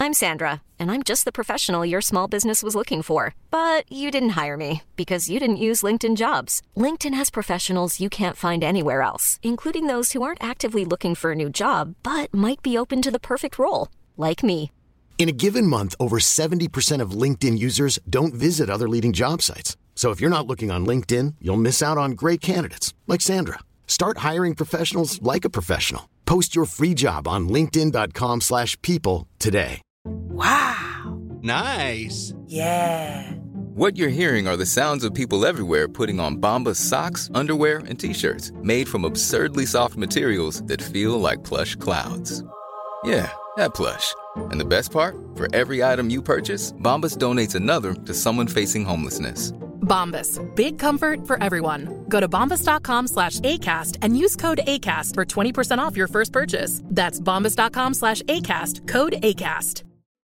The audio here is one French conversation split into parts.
I'm Sandra, and I'm just the professional your small business was looking for. But you didn't hire me because you didn't use LinkedIn Jobs. LinkedIn has professionals you can't find anywhere else, including those who aren't actively looking for a new job, but might be open to the perfect role, like me. In a given month, over 70% of LinkedIn users don't visit other leading job sites. So if you're not looking on LinkedIn, you'll miss out on great candidates like Sandra. Start hiring professionals like a professional. Post your free job on linkedin.com/people today. Wow. Nice. Yeah. What you're hearing are the sounds of people everywhere putting on Bombas socks, underwear, and T-shirts made from absurdly soft materials that feel like plush clouds. Yeah, that plush. And the best part? For every item you purchase, Bombas donates another to someone facing homelessness. Bombas. Big comfort for everyone. Go to bombas.com/ACAST and use code ACAST for 20% off your first purchase. That's bombas.com/ACAST. Code ACAST.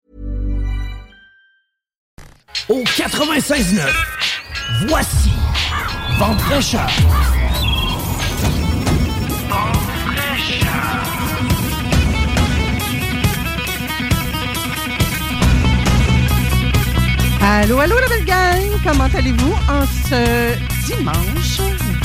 Au 96.9, voici Vente fraîcheur. Allô, allô la belle gang! Comment allez-vous en ce dimanche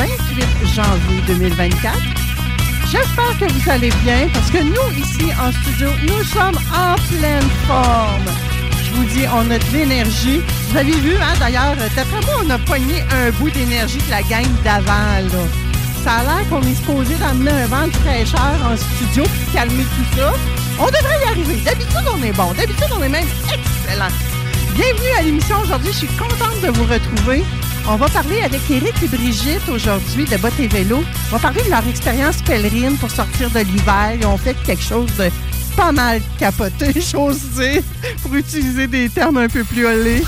28 janvier 2024? J'espère que vous allez bien parce que nous, ici en studio, nous sommes en pleine forme. Je vous dis, on a de l'énergie. Vous avez vu, hein, d'ailleurs, d'après moi, on a pogné un bout d'énergie de la gang d'avant, là. Ça a l'air qu'on est supposé d'amener un vent de fraîcheur en studio pour calmer tout ça. On devrait y arriver. D'habitude, on est bon. D'habitude, on est même excellent. Bienvenue à l'émission aujourd'hui. Je suis contente de vous retrouver. On va parler avec Éric et Brigitte aujourd'hui de Bottes et Vélo. On va parler de leur expérience pèlerine pour sortir de l'hiver. Ils ont fait quelque chose de pas mal capoté, j'ose dire, pour utiliser des termes un peu plus olés.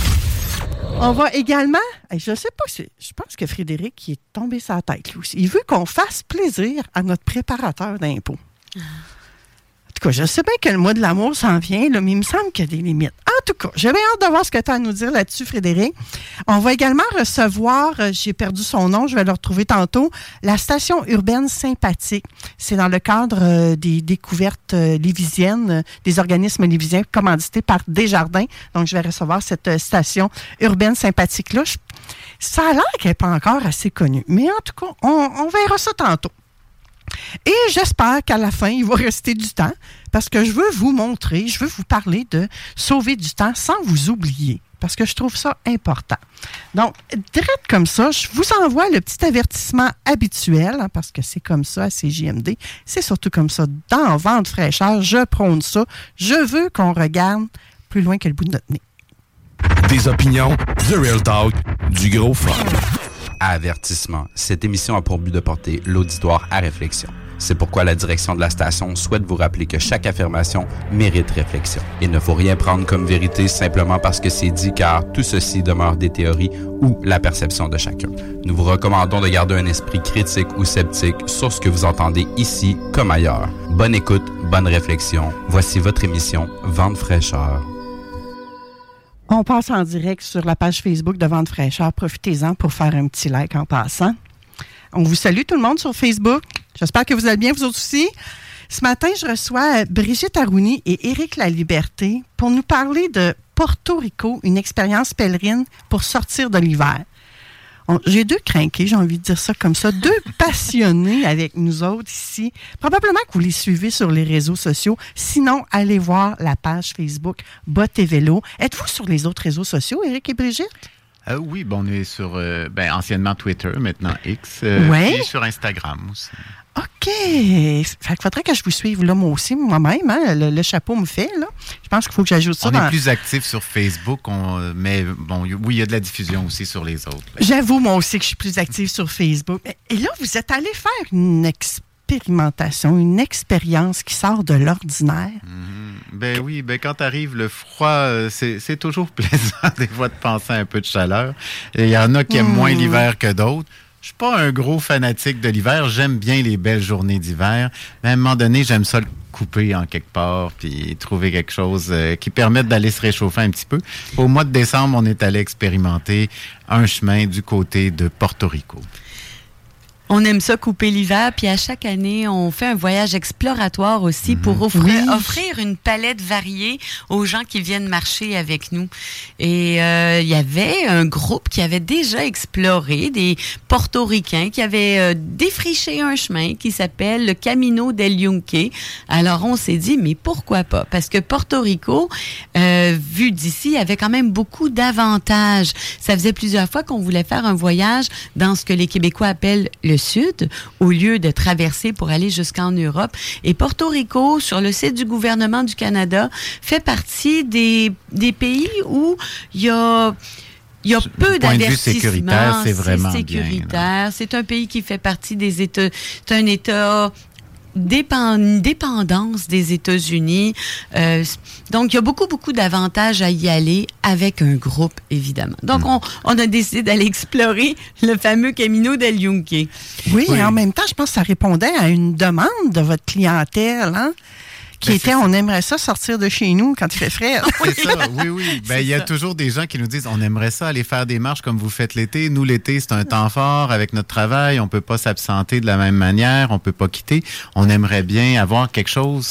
On va également... Je sais pas, je pense que Frédéric il est tombé sa tête, lui aussi. Il veut qu'on fasse plaisir à notre préparateur d'impôts. En tout cas, je sais bien que le mois de l'amour s'en vient, là, mais il me semble qu'il y a des limites. En tout cas, j'ai bien hâte de voir ce que tu as à nous dire là-dessus, Frédéric. On va également recevoir, j'ai perdu son nom, je vais le retrouver tantôt, la station urbaine sympathique. C'est dans le cadre des découvertes lévisiennes, des organismes lévisiens commandités par Desjardins. Donc, je vais recevoir cette station urbaine sympathique-là. Ça a l'air qu'elle n'est pas encore assez connue. Mais en tout cas, on verra ça tantôt. Et j'espère qu'à la fin, il va rester du temps parce que je veux vous montrer, je veux vous parler de sauver du temps sans vous oublier parce que je trouve ça important. Donc, direct comme ça, je vous envoie le petit avertissement habituel hein, parce que c'est comme ça à CJMD. C'est surtout comme ça dans Vente fraîcheur. Je prône ça. Je veux qu'on regarde plus loin que le bout de notre nez. Des opinions, The Real Talk, du gros fun. Avertissement. Cette émission a pour but de porter l'auditoire à réflexion. C'est pourquoi la direction de la station souhaite vous rappeler que chaque affirmation mérite réflexion. Il ne faut rien prendre comme vérité simplement parce que c'est dit, car tout ceci demeure des théories ou la perception de chacun. Nous vous recommandons de garder un esprit critique ou sceptique sur ce que vous entendez ici comme ailleurs. Bonne écoute, bonne réflexion. Voici votre émission Vente fraîcheur. On passe en direct sur la page Facebook de Vente fraîcheur. Profitez-en pour faire un petit like en passant. On vous salue tout le monde sur Facebook. J'espère que vous allez bien, vous autres aussi. Ce matin, je reçois Brigitte Arouni et Éric Laliberté pour nous parler de Porto Rico, une expérience pèlerine pour sortir de l'hiver. J'ai deux crinqués, j'ai envie de dire ça comme ça, deux passionnés avec nous autres ici. Probablement que vous les suivez sur les réseaux sociaux. Sinon, allez voir la page Facebook Bottes et Vélo. Êtes-vous sur les autres réseaux sociaux, Éric et Brigitte? Oui, on est sur anciennement Twitter, maintenant X, et sur Instagram aussi. OK. Fait qu'il faudrait que je vous suive là, moi-même. Hein? Le chapeau me fait, là. Je pense qu'il faut que j'ajoute ça. On est plus actifs sur Facebook, mais bon, oui, il y a de la diffusion aussi sur les autres. Là. J'avoue, moi aussi, que je suis plus active sur Facebook. Et là, vous êtes allé faire une expérimentation, une expérience qui sort de l'ordinaire. Oui, quand arrive le froid, c'est toujours plaisant des fois de penser à un peu de chaleur. Il y en a qui aiment moins l'hiver que d'autres. Je suis pas un gros fanatique de l'hiver. J'aime bien les belles journées d'hiver. Mais à un moment donné, j'aime ça le couper en quelque part puis trouver quelque chose qui permette d'aller se réchauffer un petit peu. Au mois de décembre, on est allé expérimenter un chemin du côté de Porto Rico. On aime ça couper l'hiver, puis à chaque année, on fait un voyage exploratoire aussi pour offrir une palette variée aux gens qui viennent marcher avec nous. Et il y avait un groupe qui avait déjà exploré, des Portoricains qui avaient défriché un chemin qui s'appelle le Camino del Yunque. Alors, on s'est dit, mais pourquoi pas? Parce que Porto Rico, vu d'ici, avait quand même beaucoup d'avantages. Ça faisait plusieurs fois qu'on voulait faire un voyage dans ce que les Québécois appellent le Sud, au lieu de traverser pour aller jusqu'en Europe. Et Porto Rico, sur le site du gouvernement du Canada, fait partie des pays où il y a peu d'avertissements. Sécuritaire, c'est vraiment sécuritaire. Bien, c'est un pays qui fait partie des États. C'est un État dépendance des États-Unis. Donc, il y a beaucoup d'avantages à y aller avec un groupe, évidemment. Donc, on a décidé d'aller explorer le fameux Camino del Yunque. Oui, et en même temps, je pense que ça répondait à une demande de votre clientèle, hein? Qui était, on aimerait ça sortir de chez nous quand il fait frais. C'est ça, oui. Ben, il y a toujours des gens qui nous disent, on aimerait ça aller faire des marches comme vous faites l'été. Nous, l'été, c'est un temps fort avec notre travail. On peut pas s'absenter de la même manière. On peut pas quitter. On aimerait bien avoir quelque chose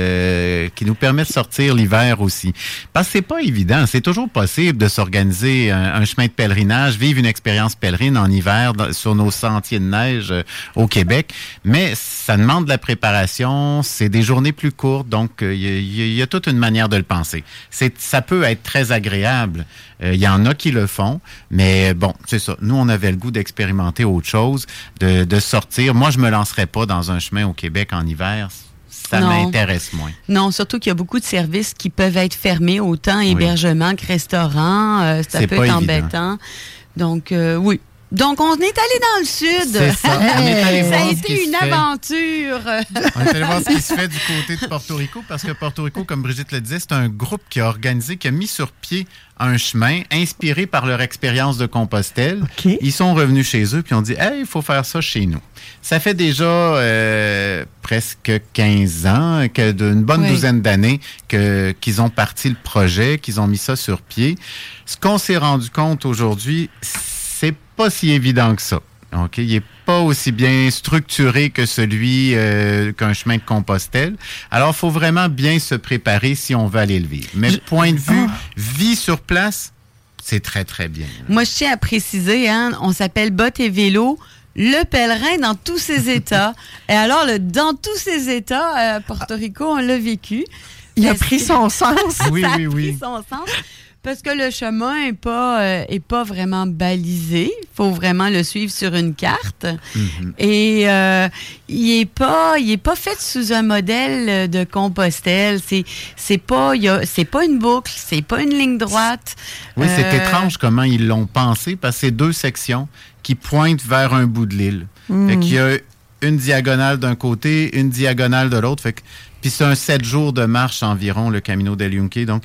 qui nous permet de sortir l'hiver aussi. Parce que c'est pas évident. C'est toujours possible de s'organiser un chemin de pèlerinage, vivre une expérience pèlerine en hiver sur nos sentiers de neige au Québec. Mais ça demande de la préparation. C'est des journées plus courtes. Donc, il y a toute une manière de le penser. Ça peut être très agréable. Il y en a qui le font, mais bon, c'est ça. Nous, on avait le goût d'expérimenter autre chose, de sortir. Moi, je me lancerais pas dans un chemin au Québec en hiver. Ça m'intéresse moins. Non, surtout qu'il y a beaucoup de services qui peuvent être fermés, autant hébergement que restaurant. Ça peut être embêtant. Donc, oui. Donc, on est allé dans le sud. C'est ça. Ça a été une aventure. On est allé voir ce qui se fait du côté de Porto Rico, parce que Porto Rico, comme Brigitte le disait, c'est un groupe qui a organisé, qui a mis sur pied un chemin inspiré par leur expérience de Compostelle. Okay. Ils sont revenus chez eux puis ont dit « Hey, il faut faire ça chez nous ». Ça fait déjà presque 15 ans, une bonne douzaine d'années qu'ils ont parti le projet, qu'ils ont mis ça sur pied. Ce qu'on s'est rendu compte aujourd'hui, c'est pas si évident que ça. Okay? Il n'est pas aussi bien structuré que celui qu'un chemin de Compostelle. Alors, il faut vraiment bien se préparer si on veut aller le vivre. Mais point de vue, vie sur place, c'est très, très bien. Moi, je tiens à préciser, on s'appelle Bottes et Vélo, le pèlerin dans tous ses états. Et alors, dans tous ses états, à Porto Rico, on l'a vécu. Il a pris son sens. Oui. Pris son sens. Parce que le chemin est pas vraiment balisé. Il faut vraiment le suivre sur une carte. Mm-hmm. Et il est pas fait sous un modèle de Compostelle. C'est pas une boucle, c'est pas une ligne droite. Oui, c'est étrange comment ils l'ont pensé, parce que c'est 2 sections qui pointent vers un bout de l'île. Fait qu'il y a une diagonale d'un côté, une diagonale de l'autre. Fait que puis c'est un 7 jours de marche environ, le Camino del Yunque. Donc,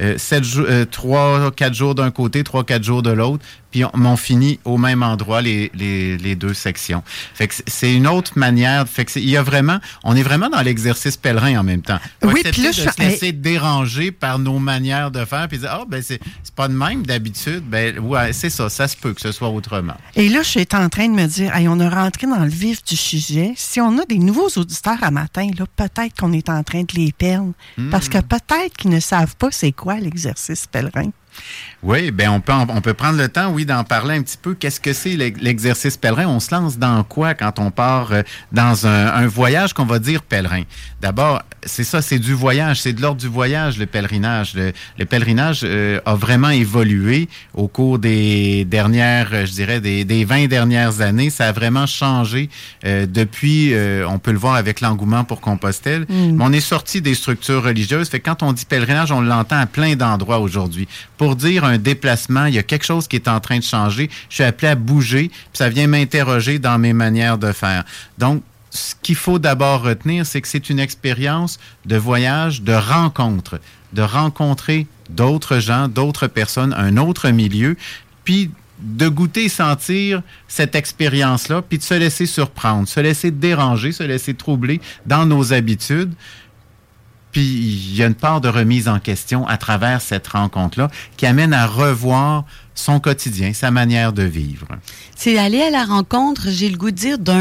3-4 jours d'un côté, 3-4 jours de l'autre. Puis on finit au même endroit les 2 sections. Fait que c'est une autre manière. Fait que on est vraiment dans l'exercice pèlerin en même temps. Oui, puis là, de se laisser déranger par nos manières de faire, puis dire c'est pas de même d'habitude. Ben ouais, c'est ça. Ça se peut que ce soit autrement. Et là, je suis en train de me dire, on a rentré dans le vif du sujet. Si on a des nouveaux auditeurs à matin, là, peut-être qu'on est en train de les perdre, parce que peut-être qu'ils ne savent pas c'est quoi l'exercice pèlerin. Oui, bien, on peut prendre le temps, d'en parler un petit peu. Qu'est-ce que c'est l'exercice pèlerin? On se lance dans quoi quand on part dans un voyage qu'on va dire pèlerin? D'abord, c'est ça, c'est du voyage, c'est de l'ordre du voyage, le pèlerinage. Le pèlerinage a vraiment évolué au cours des dernières, je dirais, des 20 dernières années. Ça a vraiment changé depuis, on peut le voir avec l'engouement pour Compostelle. Mais on est sorti des structures religieuses. Fait que quand on dit pèlerinage, on l'entend à plein d'endroits aujourd'hui. Pour dire un déplacement, il y a quelque chose qui est en train de changer. Je suis appelé à bouger, puis ça vient m'interroger dans mes manières de faire. Donc, ce qu'il faut d'abord retenir, c'est que c'est une expérience de voyage, de rencontre, de rencontrer d'autres gens, d'autres personnes, un autre milieu, puis de goûter et sentir cette expérience-là, puis de se laisser surprendre, se laisser déranger, se laisser troubler dans nos habitudes. Puis il y a une part de remise en question à travers cette rencontre-là qui amène à revoir son quotidien, sa manière de vivre. C'est aller à la rencontre, j'ai le goût de dire, d'un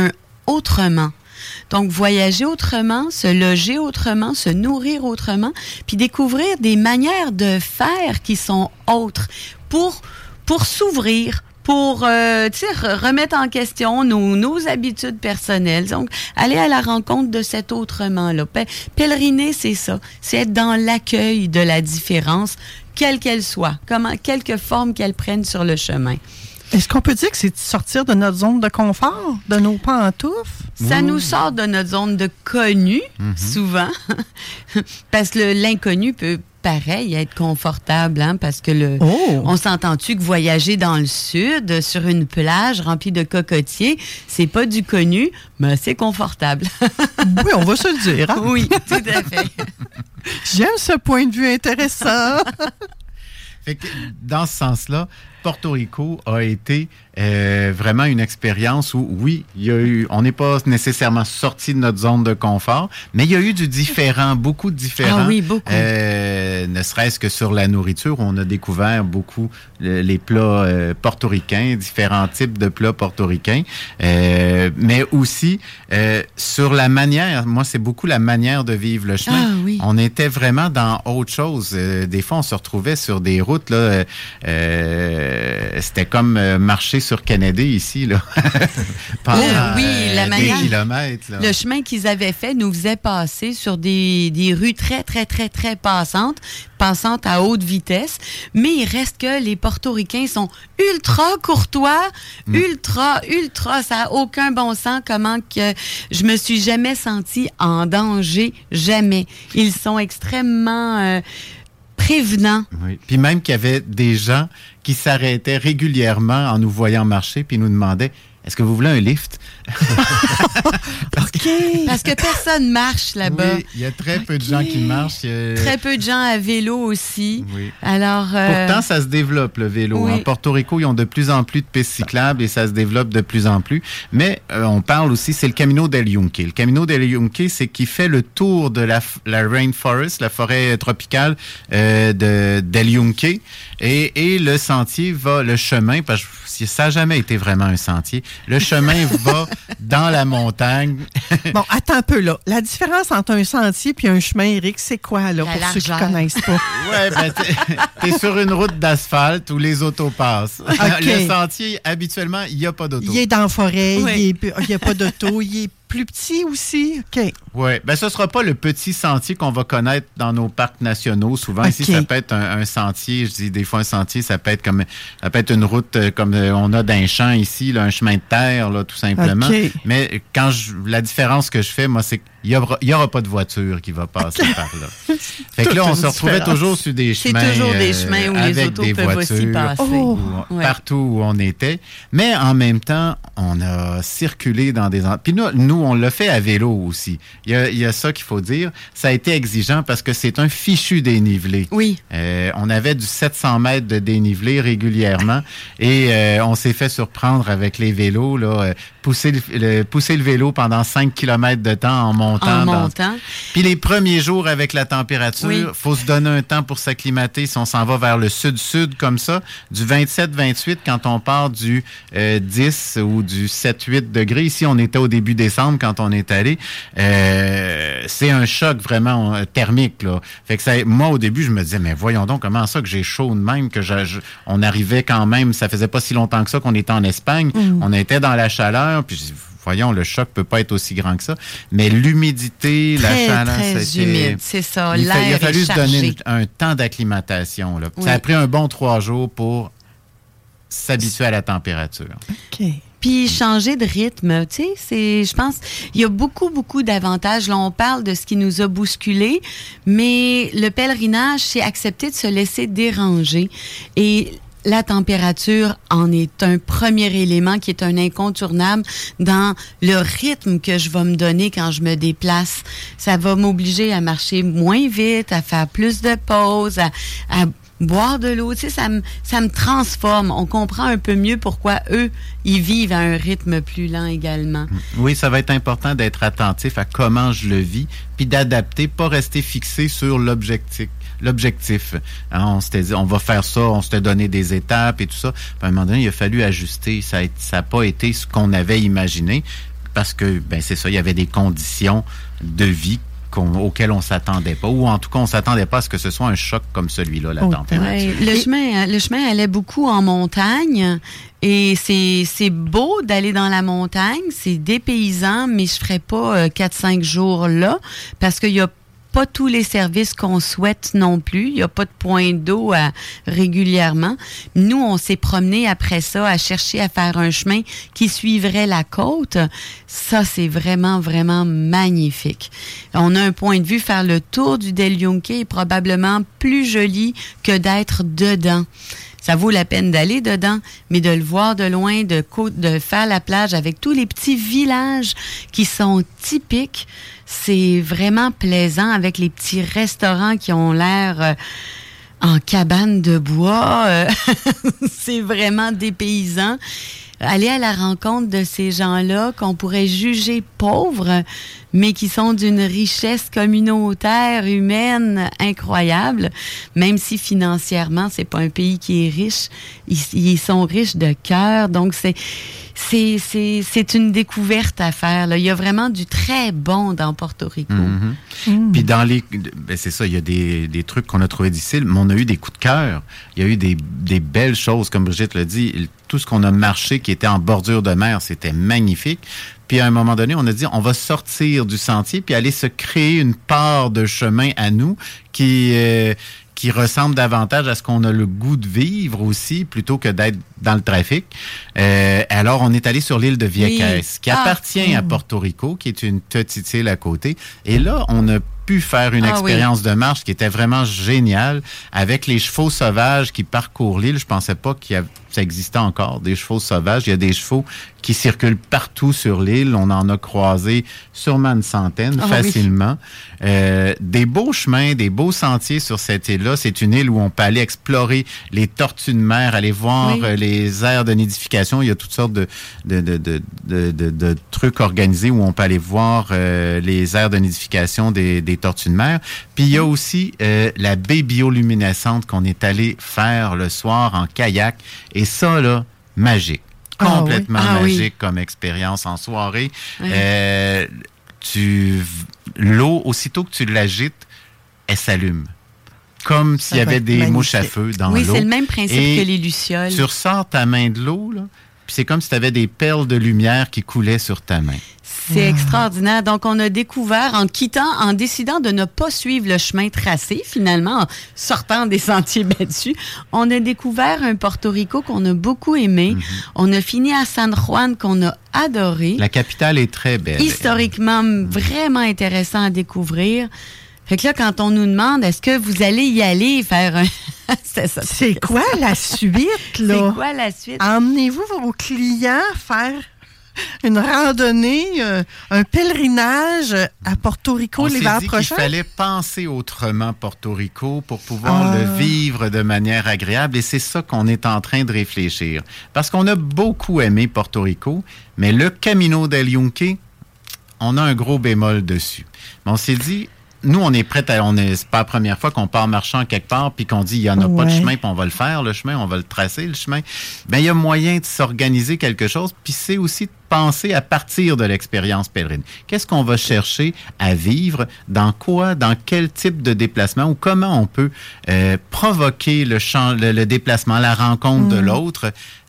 autrement. Donc, voyager autrement, se loger autrement, se nourrir autrement, puis découvrir des manières de faire qui sont autres pour s'ouvrir, pour remettre en question nos habitudes personnelles. Donc, aller à la rencontre de cet autrement-là. Pèleriner, c'est ça. C'est être dans l'accueil de la différence, quelle qu'elle soit, quelque forme qu'elle prenne sur le chemin. Est-ce qu'on peut dire que c'est sortir de notre zone de confort, de nos pantoufles? Ça nous sort de notre zone de connu, souvent, parce que l'inconnu peut, pareil, être confortable, hein, parce que on s'entend-tu que voyager dans le sud, sur une plage remplie de cocotiers, c'est pas du connu, mais c'est confortable. Oui, on va se le dire. Hein? Oui, tout à fait. J'aime ce point de vue intéressant. Fait que, dans ce sens-là, Porto Rico a été vraiment une expérience où, oui, on n'est pas nécessairement sorti de notre zone de confort, mais il y a eu du différent, beaucoup de différents. Ah oui, beaucoup. Ne serait-ce que sur la nourriture, on a découvert beaucoup les plats portoricains, différents types de plats portoricains, mais aussi sur la manière, moi, c'est beaucoup la manière de vivre le chemin. Ah, oui. On était vraiment dans autre chose. Des fois, on se retrouvait sur des routes, là, c'était comme marcher sur Kennedy ici, là. Pendant, la manière, des kilomètres. Là. Le chemin qu'ils avaient fait nous faisait passer sur des rues très, très, très, très passantes à haute vitesse. Mais il reste que les Portoricains sont ultra courtois, ultra, ça n'a aucun bon sens comment que je me suis jamais sentie en danger, jamais. Ils sont extrêmement prévenants. Oui. Puis même qu'il y avait des gens qui s'arrêtaient régulièrement en nous voyant marcher puis nous demandaient « Est-ce que vous voulez un lift? » Parce que personne marche là-bas. Oui, il y a très peu de gens qui marchent. Très peu de gens à vélo aussi. Oui. Alors, pourtant, ça se développe, le vélo. Oui. En Porto Rico, ils ont de plus en plus de pistes cyclables et ça se développe de plus en plus. Mais on parle aussi, c'est le Camino del Yunque. Le Camino del Yunque, c'est qui fait le tour de la rainforest, la forêt tropicale del Yunque. Et le sentier le chemin, parce que ça n'a jamais été vraiment un sentier, le chemin va dans la montagne. Bon, attends un peu là. La différence entre un sentier et un chemin, Éric, c'est quoi là, pour ceux qui ne connaissent pas? Ouais, ben t'es sur une route d'asphalte où les autos passent. Okay. Le sentier, habituellement, il n'y a pas d'auto. Il est dans la forêt, il n'y a pas d'auto, il est plus petit aussi? OK. Oui. Bien, ce ne sera pas le petit sentier qu'on va connaître dans nos parcs nationaux. Souvent, ici, ça peut être un sentier. Je dis des fois un sentier, ça peut être une route comme on a d'un champ ici, là, un chemin de terre, là, tout simplement. Okay. Mais la différence que je fais, moi, c'est qu'il n'y aura pas de voiture qui va passer par là. Fait que là, on se retrouvait toujours sur des chemins. C'est toujours des chemins où les autos peuvent aussi passer. Partout où on était. Mais en même temps, on a circulé dans des... Puis nous, on l'a fait à vélo aussi. Il y a ça qu'il faut dire. Ça a été exigeant parce que c'est un fichu dénivelé. Oui. On avait du 700 mètres de dénivelé régulièrement et on s'est fait surprendre avec les vélos, là, pousser le vélo pendant 5 km de temps en montant. Puis les premiers jours avec la température, faut se donner un temps pour s'acclimater. Si on s'en va vers le sud-sud comme ça, du 27-28, quand on part du 10 ou du 7-8 degrés. Ici, on était au début décembre quand on est allé. C'est un choc vraiment thermique, là. Fait que moi, au début, je me disais, mais voyons donc, comment ça que j'ai chaud de même, que on arrivait quand même, ça faisait pas si longtemps que ça qu'on était en Espagne. On était dans la chaleur, puis je dis, voyons, le choc peut pas être aussi grand que ça. Mais l'humidité, la chaleur, très humide, c'est ça. Il a fallu se donner un temps d'acclimatation, là. Ça a pris un bon 3 jours pour s'habituer à la température. OK. Puis changer de rythme, tu sais, je pense, il y a beaucoup, beaucoup d'avantages. Là, on parle de ce qui nous a bousculés, mais le pèlerinage, c'est accepter de se laisser déranger. Et la température en est un premier élément qui est un incontournable dans le rythme que je vais me donner quand je me déplace. Ça va m'obliger à marcher moins vite, à faire plus de pauses, à boire de l'eau, tu sais, ça me transforme. On comprend un peu mieux pourquoi eux, ils vivent à un rythme plus lent également. Oui, ça va être important d'être attentif à comment je le vis, puis d'adapter, pas rester fixé sur l'objectif. Hein, on s'était dit, on va faire ça, on s'était donné des étapes et tout ça. Puis à un moment donné, il a fallu ajuster. Ça n'a pas été ce qu'on avait imaginé. parce que, c'est ça, il y avait des conditions de vie auquel on ne s'attendait pas, ou en tout cas, on ne s'attendait pas à ce que ce soit un choc comme celui-là, la température. Ouais, le chemin allait beaucoup en montagne, et c'est beau d'aller dans la montagne, c'est dépaysant, mais je ne ferais pas 4-5 jours là, parce qu'il y a pas tous les services qu'on souhaite non plus. Il n'y a pas de point d'eau régulièrement. Nous, on s'est promenés après ça à chercher à faire un chemin qui suivrait la côte. Ça, c'est vraiment, vraiment magnifique. On a un point de vue, faire le tour du Del Yunque est probablement plus joli que d'être dedans. Ça vaut la peine d'aller dedans, mais de le voir de loin, de faire la plage avec tous les petits villages qui sont typiques, c'est vraiment plaisant avec les petits restaurants qui ont l'air en cabane de bois. C'est vraiment dépaysant. Aller à la rencontre de ces gens-là qu'on pourrait juger pauvres, mais qui sont d'une richesse communautaire, humaine, incroyable. Même si financièrement, c'est pas un pays qui est riche, ils sont riches de cœur. Donc, c'est une découverte à faire, là. Il y a vraiment du très bon dans Porto Rico. Puis dans c'est ça, il y a des trucs qu'on a trouvés difficiles, mais on a eu des coups de cœur. Il y a eu des belles choses, comme Brigitte l'a dit. Tout ce qu'on a marché qui était en bordure de mer, c'était magnifique. Puis à un moment donné, on a dit, on va sortir du sentier puis aller se créer une part de chemin à nous qui ressemble davantage à ce qu'on a le goût de vivre aussi, plutôt que d'être dans le trafic. Alors, on est allé sur l'île de Vieques, qui appartient à Porto Rico, qui est une petite île à côté. Et là, on a pu faire une expérience de marche qui était vraiment géniale, avec les chevaux sauvages qui parcourent l'île. Je pensais pas ça existait encore, des chevaux sauvages. Il y a des chevaux qui circulent partout sur l'île. On en a croisé sûrement une centaine, facilement. Des beaux chemins, des beaux sentiers sur cette île-là. C'est une île où on peut aller explorer les tortues de mer, aller voir les aires de nidification. Il y a toutes sortes de trucs organisés où on peut aller voir les aires de nidification des tortues de mer. Puis il y a aussi la baie bioluminescente qu'on est allé faire le soir en kayak. Et ça, là, magique. Complètement magique comme expérience en soirée. L'eau, aussitôt que tu l'agites, elle s'allume. Comme s'il y avait des mouches à feu dans l'eau. Oui, c'est le même principe que les lucioles. Tu ressors ta main de l'eau, là, puis c'est comme si tu avais des perles de lumière qui coulaient sur ta main. C'est extraordinaire. Donc, on a découvert, en décidant de ne pas suivre le chemin tracé, finalement, en sortant des sentiers battus, on a découvert un Porto Rico qu'on a beaucoup aimé. On a fini à San Juan, qu'on a adoré. La capitale est très belle. Historiquement, vraiment intéressant à découvrir. Fait que là, quand on nous demande, est-ce que vous allez y aller faire un... C'est quoi la suite, là? C'est quoi la suite? Emmenez-vous vos clients faire une randonnée, un pèlerinage à Porto Rico l'hiver prochain? On s'est dit qu'il fallait penser autrement Porto Rico pour pouvoir le vivre de manière agréable, et c'est ça qu'on est en train de réfléchir. Parce qu'on a beaucoup aimé Porto Rico, mais le Camino del Yunque, on a un gros bémol dessus. Mais on s'est dit, nous, on est prêts c'est pas la première fois qu'on part marchant quelque part puis qu'on dit, il n'y en a pas de chemin, puis on va le faire, le chemin, on va le tracer, le chemin. Bien, il y a moyen de s'organiser quelque chose, puis c'est aussi de penser à partir de l'expérience pèlerine. Qu'est-ce qu'on va chercher à vivre? Dans quoi? Dans quel type de déplacement? Ou comment on peut provoquer le déplacement, la rencontre de l'autre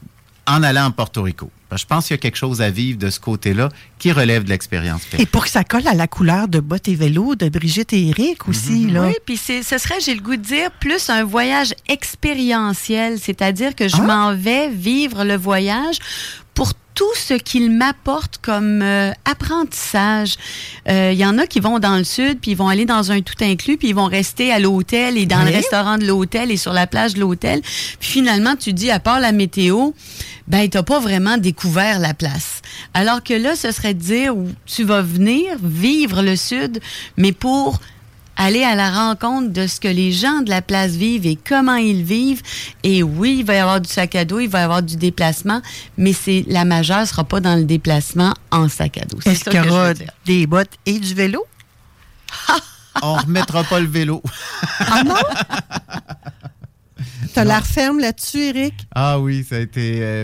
en allant en Porto Rico? Je pense qu'il y a quelque chose à vivre de ce côté-là qui relève de l'expérience. Et pour que ça colle à la couleur de bottes et vélos de Brigitte et Éric aussi. Là. Oui, puis ce serait, j'ai le goût de dire, plus un voyage expérientiel, c'est-à-dire que je m'en vais vivre le voyage pour tout ce qu'il m'apporte comme apprentissage. Il y en a qui vont dans le sud, puis ils vont aller dans un tout inclus, puis ils vont rester à l'hôtel et dans le restaurant de l'hôtel et sur la plage de l'hôtel. Puis finalement, tu dis, à part la météo, ben t'as pas vraiment découvert la place. Alors que là, ce serait de dire, tu vas venir vivre le sud, mais pour aller à la rencontre de ce que les gens de la place vivent et comment ils vivent. Et oui, il va y avoir du sac à dos, il va y avoir du déplacement, mais la majeure sera pas dans le déplacement en sac à dos. Est-ce qu'il y aura des bottes et du vélo? On remettra pas le vélo. Ah non? T'as l'air ferme là-dessus, Éric? Ah oui, ça a été...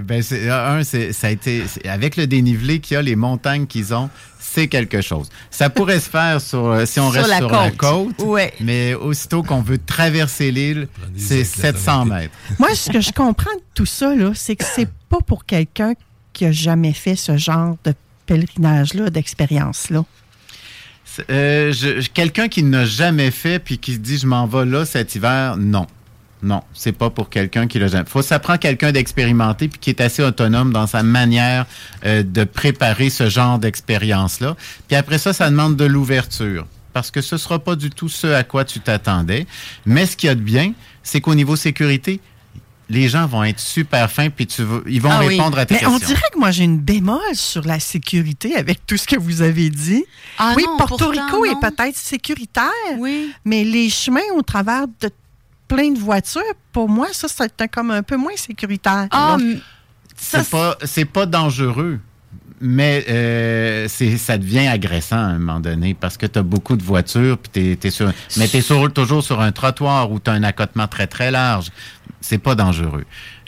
avec le dénivelé qu'il y a, les montagnes qu'ils ont, c'est quelque chose. Ça pourrait se faire si on reste sur la côte, ouais. Mais aussitôt qu'on veut traverser l'île, c'est 700 mètres. Moi, ce que je comprends de tout ça, là, c'est que c'est pas pour quelqu'un qui a jamais fait ce genre de pèlerinage-là, d'expérience-là. Quelqu'un qui n'a jamais fait puis qui se dit « je m'en vais là cet hiver », non. Non, c'est pas pour quelqu'un qui l'a jamais fait. Ça prend quelqu'un d'expérimenté puis qui est assez autonome dans sa manière de préparer ce genre d'expérience-là. Puis après ça demande de l'ouverture parce que ce sera pas du tout ce à quoi tu t'attendais. Mais ce qu'il y a de bien, c'est qu'au niveau sécurité, les gens vont être super fins puis ils vont répondre à tes questions. On dirait que moi, j'ai une bémol sur la sécurité avec tout ce que vous avez dit. Ah oui, non, Porto Rico est peut-être sécuritaire, mais les chemins au travers de plein de voitures, pour moi, ça, c'est comme un peu moins sécuritaire. Ah, c'est pas dangereux, mais ça devient agressant à un moment donné parce que tu as beaucoup de voitures, puis t'es toujours sur un trottoir où tu as un accotement très, très large. C'est pas dangereux.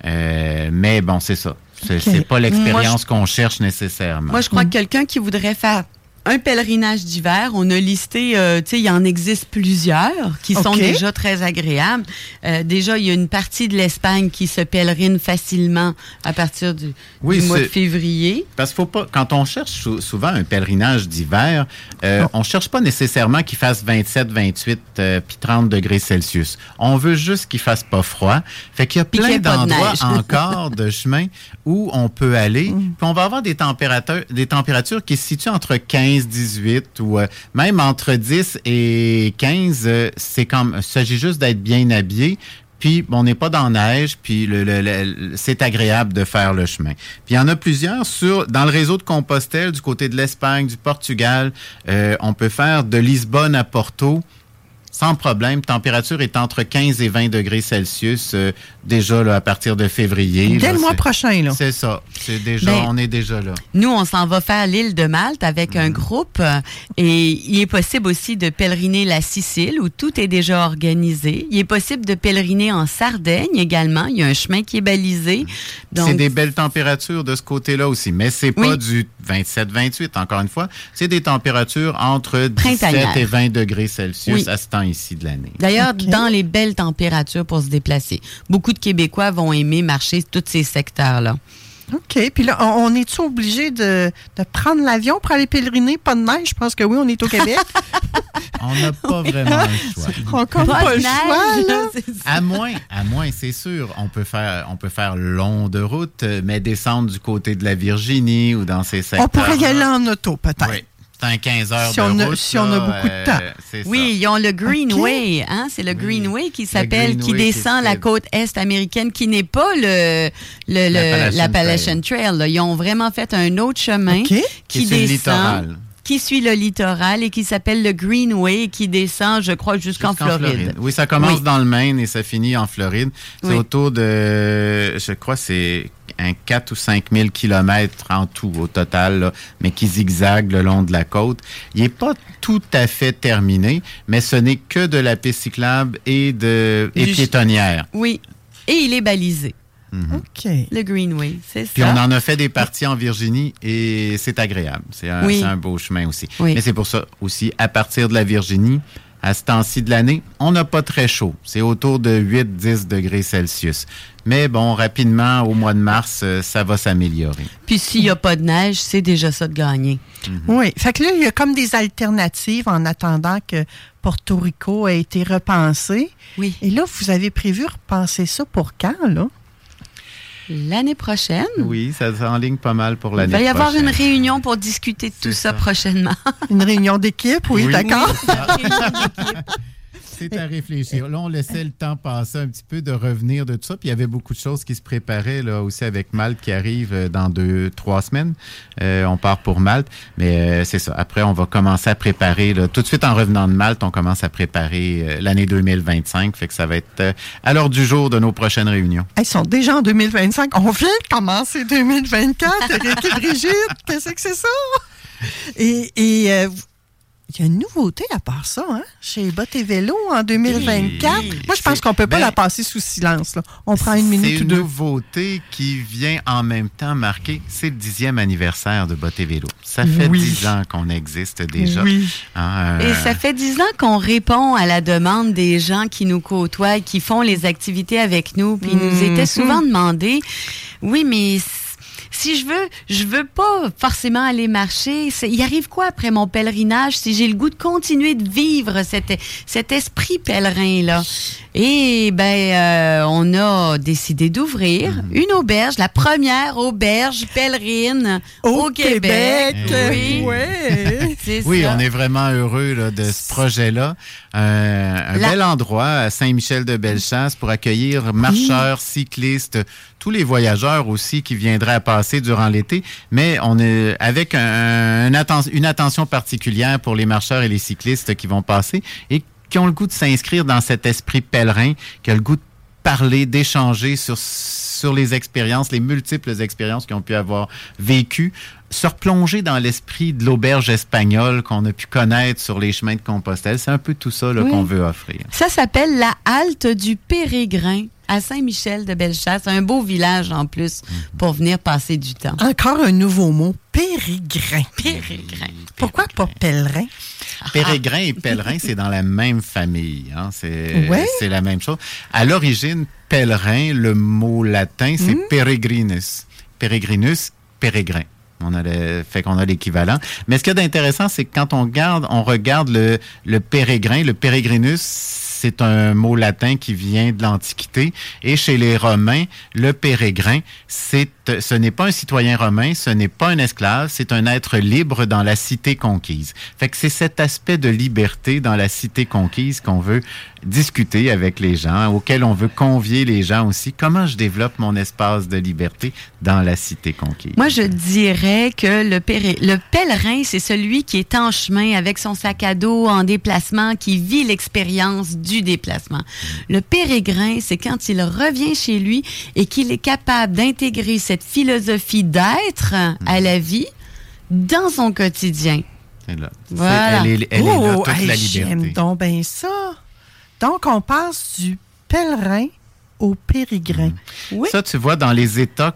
Mais bon, c'est ça. C'est pas l'expérience qu'on cherche nécessairement. Moi, je crois que quelqu'un qui voudrait faire un pèlerinage d'hiver, on a listé, il y en existe plusieurs qui sont déjà très agréables. Déjà, il y a une partie de l'Espagne qui se pèlerine facilement à partir du mois de février. Parce qu'il faut pas, quand on cherche souvent un pèlerinage d'hiver, on cherche pas nécessairement qu'il fasse 27, 28 puis 30 degrés Celsius. On veut juste qu'il fasse pas froid. Fait qu'il y a plein d'endroits encore de chemin où on peut aller. Puis on va avoir des températures qui se situent entre 15, 18 ou même entre 10 et 15, il s'agit juste d'être bien habillé. Puis, on n'est pas dans la neige, puis c'est agréable de faire le chemin. Puis, il y en a plusieurs dans le réseau de Compostelle, du côté de l'Espagne, du Portugal. On peut faire de Lisbonne à Porto sans problème. Température est entre 15 et 20 degrés Celsius déjà là, à partir de février. Dès le mois prochain, là. C'est ça. On est déjà là. Nous, on s'en va faire l'île de Malte avec un groupe et il est possible aussi de pèleriner la Sicile où tout est déjà organisé. Il est possible de pèleriner en Sardaigne également. Il y a un chemin qui est balisé. Donc... C'est des belles températures de ce côté-là aussi, mais c'est pas du 27-28, encore une fois. C'est des températures entre 17 et 20 degrés Celsius à ce temps ici de l'année. D'ailleurs, dans les belles températures pour se déplacer. Beaucoup de Québécois vont aimer marcher tous ces secteurs-là. OK. Puis là, on est-tu obligé de prendre l'avion pour aller pèleriner? Pas de neige? Je pense que oui, on est au Québec. On n'a pas vraiment le choix. On n'a pas le choix, là. À moins, c'est sûr, on peut faire long de route, mais descendre du côté de la Virginie ou dans ces secteurs. On pourrait y aller en auto, peut-être. Oui. C'est un 15 heures de route. Si on a beaucoup de temps. Oui, ils ont le Greenway. Hein? C'est le Greenway qui s'appelle, qui descend la côte est américaine, qui n'est pas l'Appalachian Trail. Là. Ils ont vraiment fait un autre chemin qui descend. Qui suit le littoral et qui s'appelle le Greenway et qui descend, je crois, jusqu'en Floride. Oui, ça commence dans le Maine et ça finit en Floride. C'est autour de, je crois, c'est un 4 ou 5 000 kilomètres en tout au total, là, mais qui zigzague le long de la côte. Il n'est pas tout à fait terminé, mais ce n'est que de la piste cyclable et piétonnière. Oui, et il est balisé. OK. Le Greenway, c'est ça. Puis on en a fait des parties en Virginie et c'est agréable. C'est un beau chemin aussi. Oui. Mais c'est pour ça aussi, à partir de la Virginie, à ce temps-ci de l'année, on n'a pas très chaud. C'est autour de 8-10 degrés Celsius. Mais bon, rapidement, au mois de mars, ça va s'améliorer. Puis s'il n'y a pas de neige, c'est déjà ça de gagner. Oui. Fait que là, il y a comme des alternatives en attendant que Porto Rico ait été repensé. Oui. Et là, vous avez prévu repenser ça pour quand, là? L'année prochaine. Oui, ça s'enligne pas mal pour l'année prochaine. Il va y avoir une réunion pour discuter de tout ça prochainement. Une réunion d'équipe, oui. D'accord. C'est à réfléchir. Là, on laissait le temps passer un petit peu de revenir de tout ça. Puis il y avait beaucoup de choses qui se préparaient là aussi avec Malte qui arrive dans 2-3 semaines. On part pour Malte. Mais c'est ça. Après, on va commencer à préparer. Là, tout de suite en revenant de Malte, on commence à préparer l'année 2025. Fait que ça va être à l'heure du jour de nos prochaines réunions. Ils sont déjà en 2025. On vient de commencer 2024. Éric et Brigitte, qu'est-ce que c'est ça? Et il y a une nouveauté à part ça, hein? Chez Bottes et Vélo en 2024. Oui, moi, je pense qu'on ne peut pas la passer sous silence. Là. On prend une minute ou deux. C'est une nouveauté qui vient en même temps marquer, c'est le 10e anniversaire de Bottes et Vélo. Ça fait 10 ans qu'on existe déjà. Oui. Et ça fait 10 ans qu'on répond à la demande des gens qui nous côtoient, qui font les activités avec nous. Puis ils nous étaient souvent demandé, oui, mais si je veux pas forcément aller marcher. Il arrive quoi après mon pèlerinage si j'ai le goût de continuer de vivre cet esprit pèlerin-là? Et on a décidé d'ouvrir une auberge, la première auberge pèlerine au Québec. Oui, oui, on est vraiment heureux là, de ce projet-là. Un bel endroit à Saint-Michel-de-Bellechasse pour accueillir marcheurs, cyclistes, tous les voyageurs aussi qui viendraient à passer durant l'été. Mais on est avec une attention particulière pour les marcheurs et les cyclistes qui vont passer et qui ont le goût de s'inscrire dans cet esprit pèlerin, qui a le goût de parler, d'échanger sur les expériences, les multiples expériences qu'ils ont pu avoir vécues, se replonger dans l'esprit de l'auberge espagnole qu'on a pu connaître sur les chemins de Compostelle. C'est un peu tout ça là, qu'on veut offrir. Ça s'appelle la halte du Pérégrin à Saint-Michel-de-Bellechasse. Un beau village en plus pour venir passer du temps. Encore un nouveau mot, pérégrin. Pérégrin. Pourquoi pas pèlerin? Pérégrin et pèlerin, c'est dans la même famille. Hein? C'est la même chose. À l'origine, pèlerin, le mot latin, c'est peregrinus. Peregrinus, pérégrin. On a l'équivalent. Mais ce qu'il y a d'intéressant, c'est que quand on regarde le pérégrin, le peregrinus, c'est un mot latin qui vient de l'Antiquité. Et chez les Romains, le pérégrin, ce n'est pas un citoyen romain, ce n'est pas un esclave, c'est un être libre dans la cité conquise. Fait que c'est cet aspect de liberté dans la cité conquise qu'on veut discuter avec les gens, auquel on veut convier les gens aussi. Comment je développe mon espace de liberté dans la cité conquise? Moi, je dirais que le pèlerin, c'est celui qui est en chemin avec son sac à dos en déplacement, qui vit l'expérience du déplacement. Le pérégrin, c'est quand il revient chez lui et qu'il est capable d'intégrer cette philosophie d'être à la vie dans son quotidien. Là. Voilà. Elle est là, toute la liberté. J'aime donc bien ça. Donc, on passe du pèlerin au pérégrin. Oui. Ça, tu vois, dans les états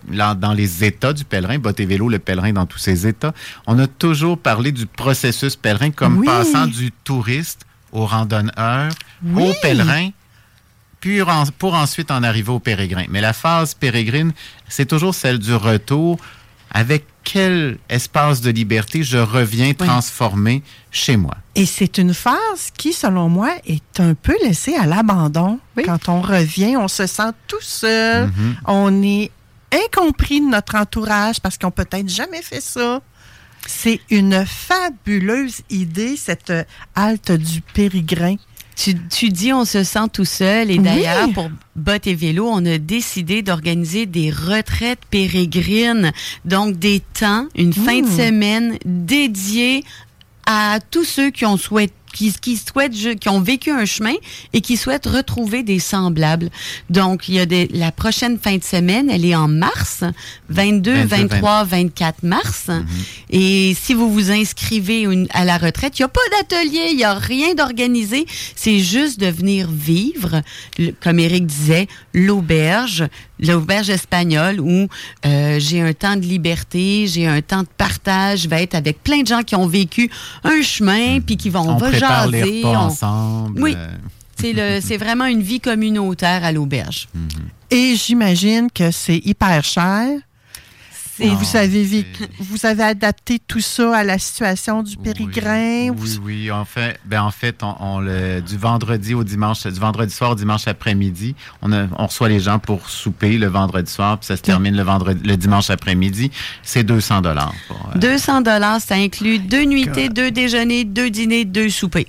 du pèlerin, Bottes et Vélo, le pèlerin dans tous ses états, on a toujours parlé du processus pèlerin comme passant du touriste au randonneur, au pèlerin, puis pour ensuite en arriver au pérégrin. Mais la phase pérégrine, c'est toujours celle du retour. Avec quel espace de liberté je reviens transformé chez moi. Et c'est une phase qui, selon moi, est un peu laissée à l'abandon. Oui. Quand on revient, on se sent tout seul. On est incompris de notre entourage parce qu'on n'a peut-être jamais fait ça. C'est une fabuleuse idée, cette halte du pérégrin. Tu dis on se sent tout seul et d'ailleurs, pour Bottes et Vélo, on a décidé d'organiser des retraites pérégrines, donc des temps, une fin de semaine dédiée à tous ceux qui ont qui ont vécu un chemin et qui souhaitent retrouver des semblables. Donc, il y a la prochaine fin de semaine, elle est en mars, 22, 23, 24 mars. Et si vous vous inscrivez à la retraite, il n'y a pas d'atelier, il n'y a rien d'organisé. C'est juste de venir vivre, comme Éric disait, l'auberge espagnole où j'ai un temps de liberté, j'ai un temps de partage, je vais être avec plein de gens qui ont vécu un chemin puis qui vont jaser. Les repas ensemble. Oui, c'est vraiment une vie communautaire à l'auberge. Et j'imagine que c'est hyper cher. Et vous avez adapté tout ça à la situation du pérégrin? Oui. En fait, du vendredi soir au dimanche après-midi, on reçoit les gens pour souper le vendredi soir, puis ça se termine le dimanche après-midi. C'est 200 $. 200 $, ça inclut 2 nuitées, 2 déjeuners, 2 dîners, 2 soupers.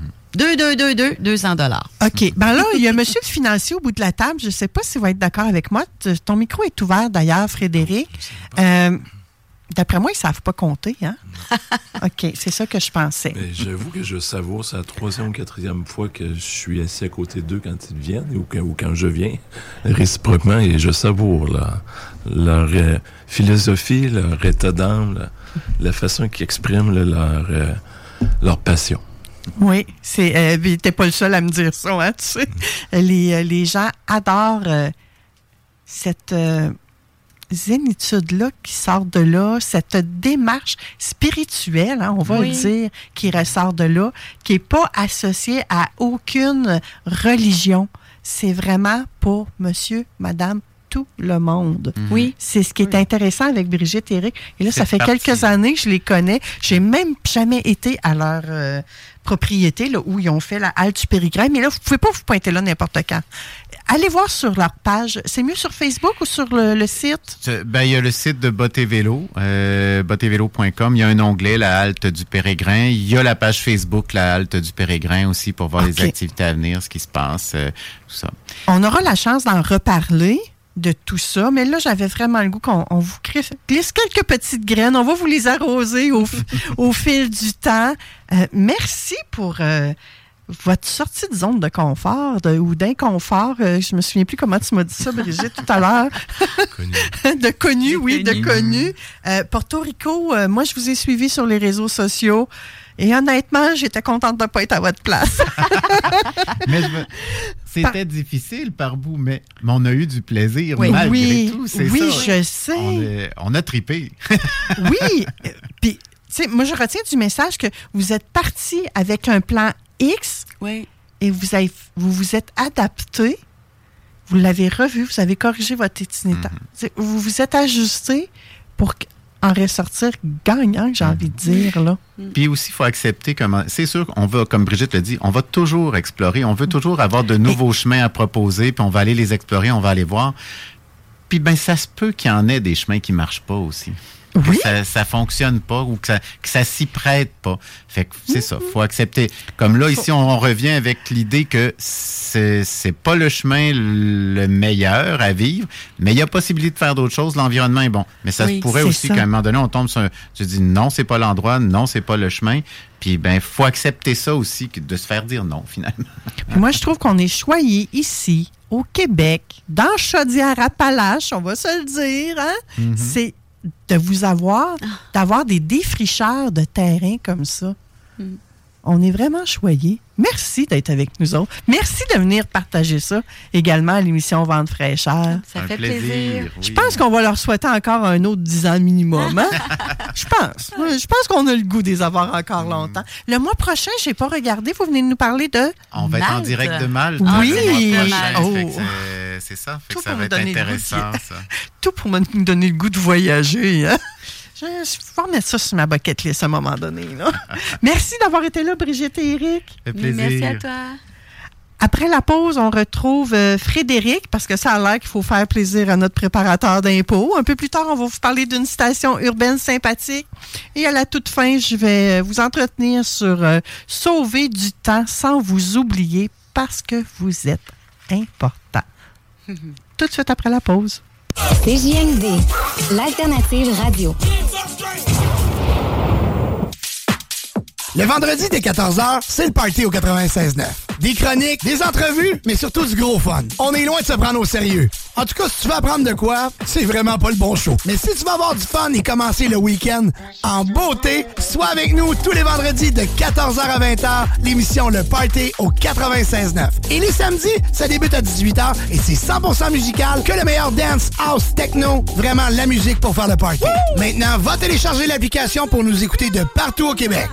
200 $. OK. Ben là, il y a un monsieur le financier au bout de la table. Je ne sais pas s'il va être d'accord avec moi. Ton micro est ouvert, d'ailleurs, Frédéric. D'après moi, ils ne savent pas compter, hein? OK, c'est ça que je pensais. Mais j'avoue que je savoure, c'est la 3e ou 4e fois que je suis assis à côté d'eux quand ils viennent ou quand je viens, réciproquement, et je savoure leur philosophie, leur état d'âme, la façon qu'ils expriment leur leur passion. Oui, t'es pas le seul à me dire ça, hein, tu sais. Les gens adorent cette zénitude-là qui sort de là, cette démarche spirituelle, hein, on va le dire, qui ressort de là, qui n'est pas associée à aucune religion. C'est vraiment pour monsieur, madame, tout le monde. Oui. C'est ce qui est intéressant avec Brigitte et Éric. Et là, ça fait quelques années que je les connais. J'ai même jamais été à leur propriété, là, où ils ont fait la halte du Pérégrin. Mais là, vous ne pouvez pas vous pointer là n'importe quand. Allez voir sur leur page. C'est mieux sur Facebook ou sur le site? Il y a le site de Botté Vélo, bottévélo.com. Il y a un onglet, la halte du Pérégrin. Il y a la page Facebook, la halte du Pérégrin aussi, pour voir les activités à venir, ce qui se passe, tout ça. On aura la chance d'en reparler de tout ça, mais là, j'avais vraiment le goût qu'on vous glisse quelques petites graines. On va vous les arroser au fil du temps. Merci pour votre sortie de zone de confort ou d'inconfort. Je me souviens plus comment tu m'as dit ça, Brigitte, tout à l'heure. De connu. Porto Rico, moi, je vous ai suivi sur les réseaux sociaux. Et honnêtement, j'étais contente de ne pas être à votre place. C'était difficile par bout, mais on a eu du plaisir malgré tout. C'est ça. Je sais. On a tripé. Oui. Puis, tu sais, moi, je retiens du message que vous êtes parti avec un plan X et vous vous êtes adapté. Vous l'avez revu, vous avez corrigé votre itinéraire. Vous vous êtes ajusté pour en ressortir gagnant, j'ai envie de dire, là. Puis aussi, il faut accepter, c'est sûr qu'on va, comme Brigitte le dit, on va toujours explorer, on veut toujours avoir de nouveaux chemins à proposer, puis on va aller les explorer, on va aller voir. Puis, ça se peut qu'il y en ait des chemins qui ne marchent pas aussi. Oui. Que ça fonctionne pas ou que ça s'y prête pas. Fait que c'est ça, faut accepter. Comme là, ici, on revient avec l'idée que c'est pas le chemin le meilleur à vivre, mais il y a possibilité de faire d'autres choses. L'environnement est bon. Mais ça se pourrait aussi qu'à un moment donné, on tombe sur tu dis non, c'est pas l'endroit, non, c'est pas le chemin. Puis, faut accepter ça aussi, de se faire dire non, finalement. Moi, je trouve qu'on est choyé ici, au Québec, dans Chaudière-Appalaches, on va se le dire, hein? Mm-hmm. C'est de vous d'avoir des défricheurs de terrain comme ça. On est vraiment choyés. Merci d'être avec nous autres. Merci de venir partager ça également à l'émission Vente fraîcheur. Ça fait plaisir. Oui. Je pense qu'on va leur souhaiter encore un autre 10 ans minimum. Hein? Je pense qu'on a le goût de les avoir encore longtemps. Le mois prochain, je n'ai pas regardé. Vous venez de nous parler de On va être en direct de Malte. Oui. C'est ça. Fait que ça va être intéressant, ça. Tout pour me donner le goût de voyager. Hein? Je vais remettre ça sur ma bucket list à un moment donné. Là. Merci d'avoir été là, Brigitte et Éric. Ça fait plaisir. Merci à toi. Après la pause, on retrouve Frédéric, parce que ça a l'air qu'il faut faire plaisir à notre préparateur d'impôts. Un peu plus tard, on va vous parler d'une station urbaine sympathique. Et à la toute fin, je vais vous entretenir sur sauver du temps sans vous oublier, parce que vous êtes important. Tout de suite après la pause. CJMD, l'alternative radio. Le vendredi dès 14h, c'est le party au 96.9. Des chroniques, des entrevues, mais surtout du gros fun. On est loin de se prendre au sérieux. En tout cas, si tu veux apprendre de quoi, c'est vraiment pas le bon show. Mais si tu veux avoir du fun et commencer le week-end en beauté, sois avec nous tous les vendredis de 14h à 20h, l'émission Le Party au 96.9. Et les samedis, ça débute à 18h et c'est 100% musical que le meilleur dance, house, techno, vraiment la musique pour faire le party. Woo! Maintenant, va télécharger l'application pour nous écouter de partout au Québec.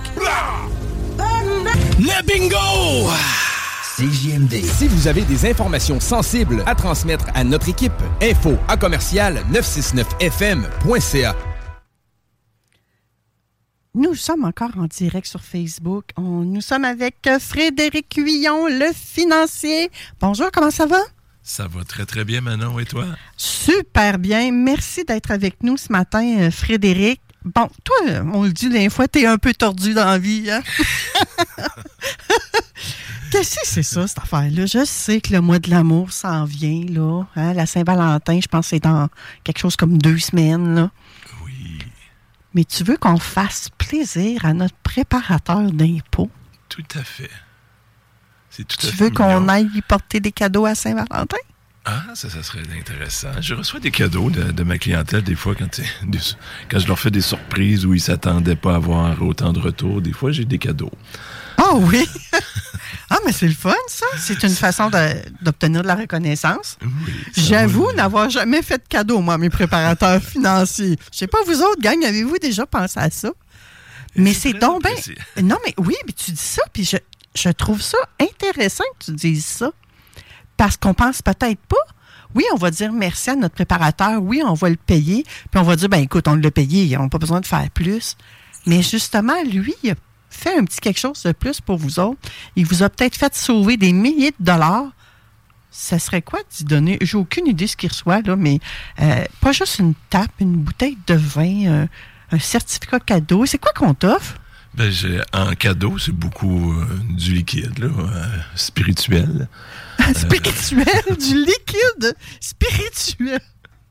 Le bingo! CJMD. Si vous avez des informations sensibles à transmettre à notre équipe, info@969fm.ca. Nous sommes encore en direct sur Facebook. Nous sommes avec Frédéric Huillon, le financier. Bonjour, comment ça va? Ça va très, très bien, Manon. Et toi? Super bien. Merci d'être avec nous ce matin, Frédéric. Bon, toi, on le dit des fois, t'es un peu tordu dans la vie, hein? Qu'est-ce que c'est ça, cette affaire-là? Je sais que le mois de l'amour s'en vient, là. Hein? La Saint-Valentin, je pense que c'est dans quelque chose comme 2 semaines, là. Oui. Mais tu veux qu'on fasse plaisir à notre préparateur d'impôts? Tout à fait. C'est tout à fait. Tu veux qu'on aille y porter des cadeaux à Saint-Valentin? Ah, ça serait intéressant. Je reçois des cadeaux de ma clientèle des fois quand je leur fais des surprises où ils ne s'attendaient pas à avoir autant de retours. Des fois, j'ai des cadeaux. Ah oui! Ah, mais c'est le fun, ça. C'est une façon d'obtenir de la reconnaissance. Oui, j'avoue n'avoir jamais fait de cadeau, moi, à mes préparateurs financiers. Je sais pas, vous autres, gang, avez-vous déjà pensé à ça? Mais c'est donc bien... Non, mais oui, mais tu dis ça, puis je trouve ça intéressant que tu dises ça. Parce qu'on pense peut-être pas. Oui, on va dire merci à notre préparateur. Oui, on va le payer. Puis on va dire, ben écoute, on l'a payé. On n'a pas besoin de faire plus. Mais justement, lui, il a fait un petit quelque chose de plus pour vous autres. Il vous a peut-être fait sauver des milliers de dollars. Ça serait quoi d'y donner? J'ai aucune idée de ce qu'il reçoit, là, mais pas juste une tape, une bouteille de vin, un certificat cadeau. C'est quoi qu'on t'offre? Ben, en cadeau, c'est beaucoup du liquide, là, spirituel. Spirituel? Du liquide spirituel?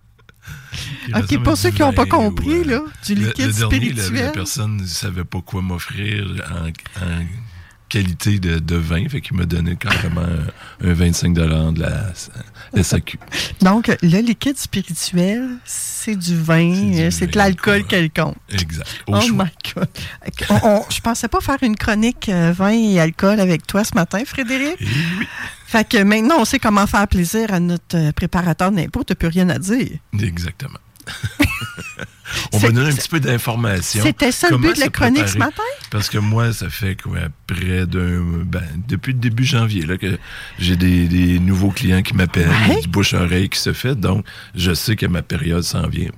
OK, pour ceux qui n'ont pas compris, là, du liquide spirituel. La personne ne savait pas quoi m'offrir en qualité de vin, fait qu'il m'a donné carrément un 25 $ de la SAQ. Donc, le liquide spirituel, c'est du vin, c'est de l'alcool quelconque. Exact. Oh my God. Je pensais pas faire une chronique vin et alcool avec toi ce matin, Frédéric. Oui. Fait que maintenant, on sait comment faire plaisir à notre préparateur d'impôts. Tu n'as plus rien à dire. Exactement. On va donner un petit peu d'informations. C'était ça le but de la chronique ce matin? Parce que moi, ça fait près depuis le début janvier là, que j'ai des nouveaux clients qui m'appellent, du bouche-oreille qui se fait. Donc, je sais que ma période s'en vient.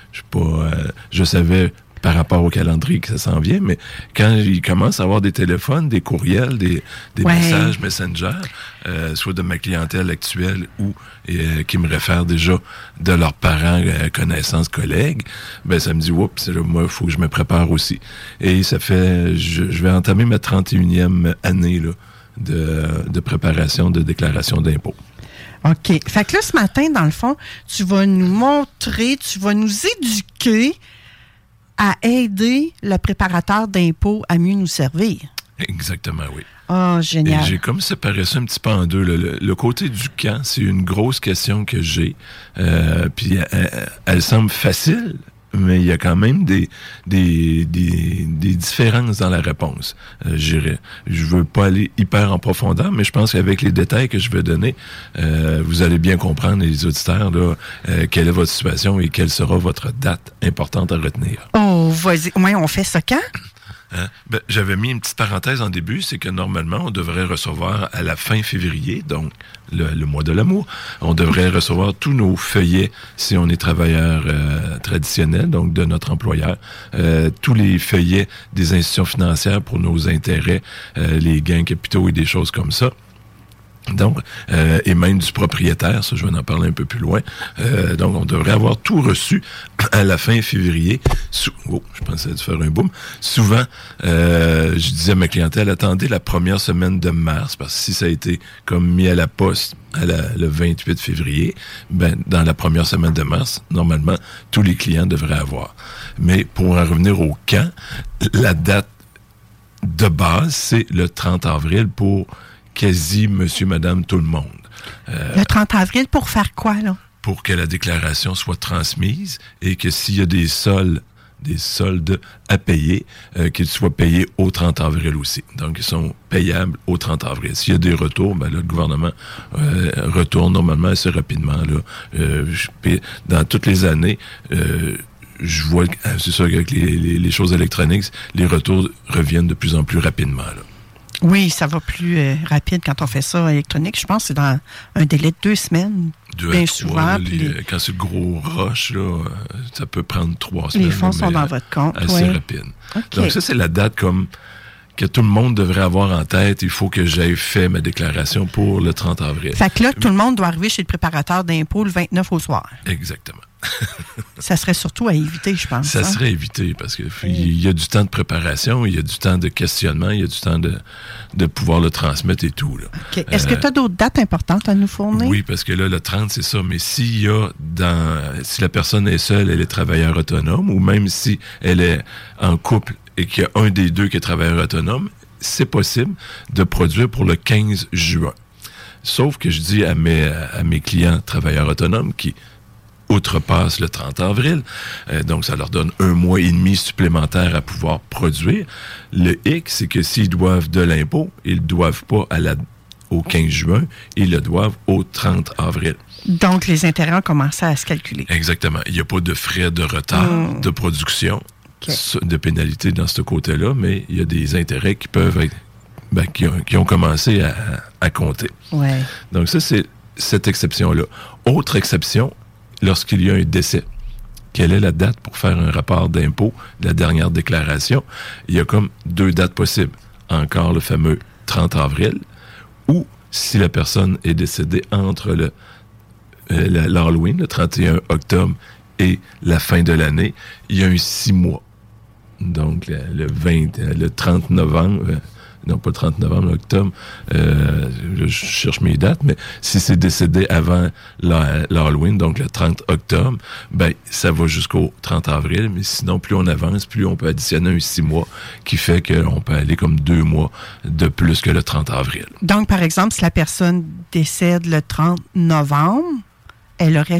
Je savais par rapport au calendrier que ça s'en vient, mais quand ils commencent à avoir des téléphones, des courriels, des messages Messenger, soit de ma clientèle actuelle ou qui me réfèrent déjà de leurs parents, connaissances, collègues, ben ça me dit, oups, moi, il faut que je me prépare aussi. Et ça fait, je vais entamer ma 31e année là, de préparation de déclaration d'impôt. OK. Fait que là, ce matin, dans le fond, tu vas nous montrer, tu vas nous éduquer à aider le préparateur d'impôts à mieux nous servir. Exactement, oui. Ah, génial. Et j'ai comme séparé ça un petit peu en deux. Le côté du camp, c'est une grosse question que j'ai. Puis elle semble facile, mais il y a quand même des différences dans la réponse. Je veux pas aller hyper en profondeur, mais je pense qu'avec les détails que je vais donner, vous allez bien comprendre, les auditeurs, là, quelle est votre situation et quelle sera votre date importante à retenir. Oh, vas-y. Ouais, on fait ça quand? Ben, j'avais mis une petite parenthèse en début, c'est que normalement, on devrait recevoir à la fin février, donc le mois de l'amour, on devrait recevoir tous nos feuillets si on est travailleur traditionnel, donc de notre employeur, tous les feuillets des institutions financières pour nos intérêts, les gains capitaux et des choses comme ça. Donc, et même du propriétaire, ça je vais en parler un peu plus loin. Donc, on devrait avoir tout reçu à la fin février. Je pensais de faire un boom. Souvent, je disais à ma clientèle, attendez la première semaine de mars, parce que si ça a été comme mis à la poste le 28 février, ben dans la première semaine de mars, normalement, tous les clients devraient avoir. Mais pour en revenir au camp, la date de base, c'est le 30 avril pour quasi monsieur, madame, tout le monde. Le 30 avril, pour faire quoi, là? Pour que la déclaration soit transmise et que s'il y a des soldes à payer, qu'ils soient payés au 30 avril aussi. Donc, ils sont payables au 30 avril. S'il y a des retours, ben là, le gouvernement retourne normalement assez rapidement. Là. Dans toutes les années, je vois, c'est sûr qu'avec les choses électroniques, les retours reviennent de plus en plus rapidement, là. Oui, ça va plus rapide quand on fait ça électronique. Je pense que c'est dans un délai de 2 semaines. Bien souvent. Là, quand c'est gros rush, là, ça peut prendre 3 semaines. Les fonds sont dans votre compte. Assez rapide. Okay. Donc ça, c'est la date comme que tout le monde devrait avoir en tête. Il faut que j'aie fait ma déclaration pour le 30 avril. Fait que là, tout le monde doit arriver chez le préparateur d'impôts le 29 au soir. Exactement. Ça serait surtout à éviter, je pense. Ça serait évité parce qu'il y a du temps de préparation, il y a du temps de questionnement, il y a du temps de pouvoir le transmettre et tout. Là. Okay. Est-ce que tu as d'autres dates importantes à nous fournir? Oui, parce que là, le 30, c'est ça. Mais si la personne est seule, elle est travailleur autonome, ou même si elle est en couple et qu'il y a un des deux qui est travailleur autonome, c'est possible de produire pour le 15 juin. Sauf que je dis à mes clients travailleurs autonomes qui outrepassent le 30 avril, donc ça leur donne 1 mois et demi supplémentaire à pouvoir produire. Le hic, c'est que s'ils doivent de l'impôt, ils ne doivent pas au 15 juin, ils le doivent au 30 avril. Donc, les intérêts ont commencé à se calculer. Exactement. Il n'y a pas de frais de retard de production, de pénalité dans ce côté-là, mais il y a des intérêts qui peuvent être, qui ont commencé à compter. Ouais. Donc ça, c'est cette exception-là. Autre exception, lorsqu'il y a un décès. Quelle est la date pour faire un rapport d'impôt, la dernière déclaration? Il y a comme 2 dates possibles. Encore le fameux 30 avril, ou si la personne est décédée entre l'Halloween, le 31 octobre, et la fin de l'année, il y a un 6 mois. Donc, le 30 novembre... non, pas le 30 novembre, l'octobre, je cherche mes dates, mais si c'est décédé avant l'Halloween, donc le 30 octobre, ça va jusqu'au 30 avril, mais sinon, plus on avance, plus on peut additionner un 6 mois, qui fait qu'on peut aller comme 2 mois de plus que le 30 avril. Donc, par exemple, si la personne décède le 30 novembre, elle aurait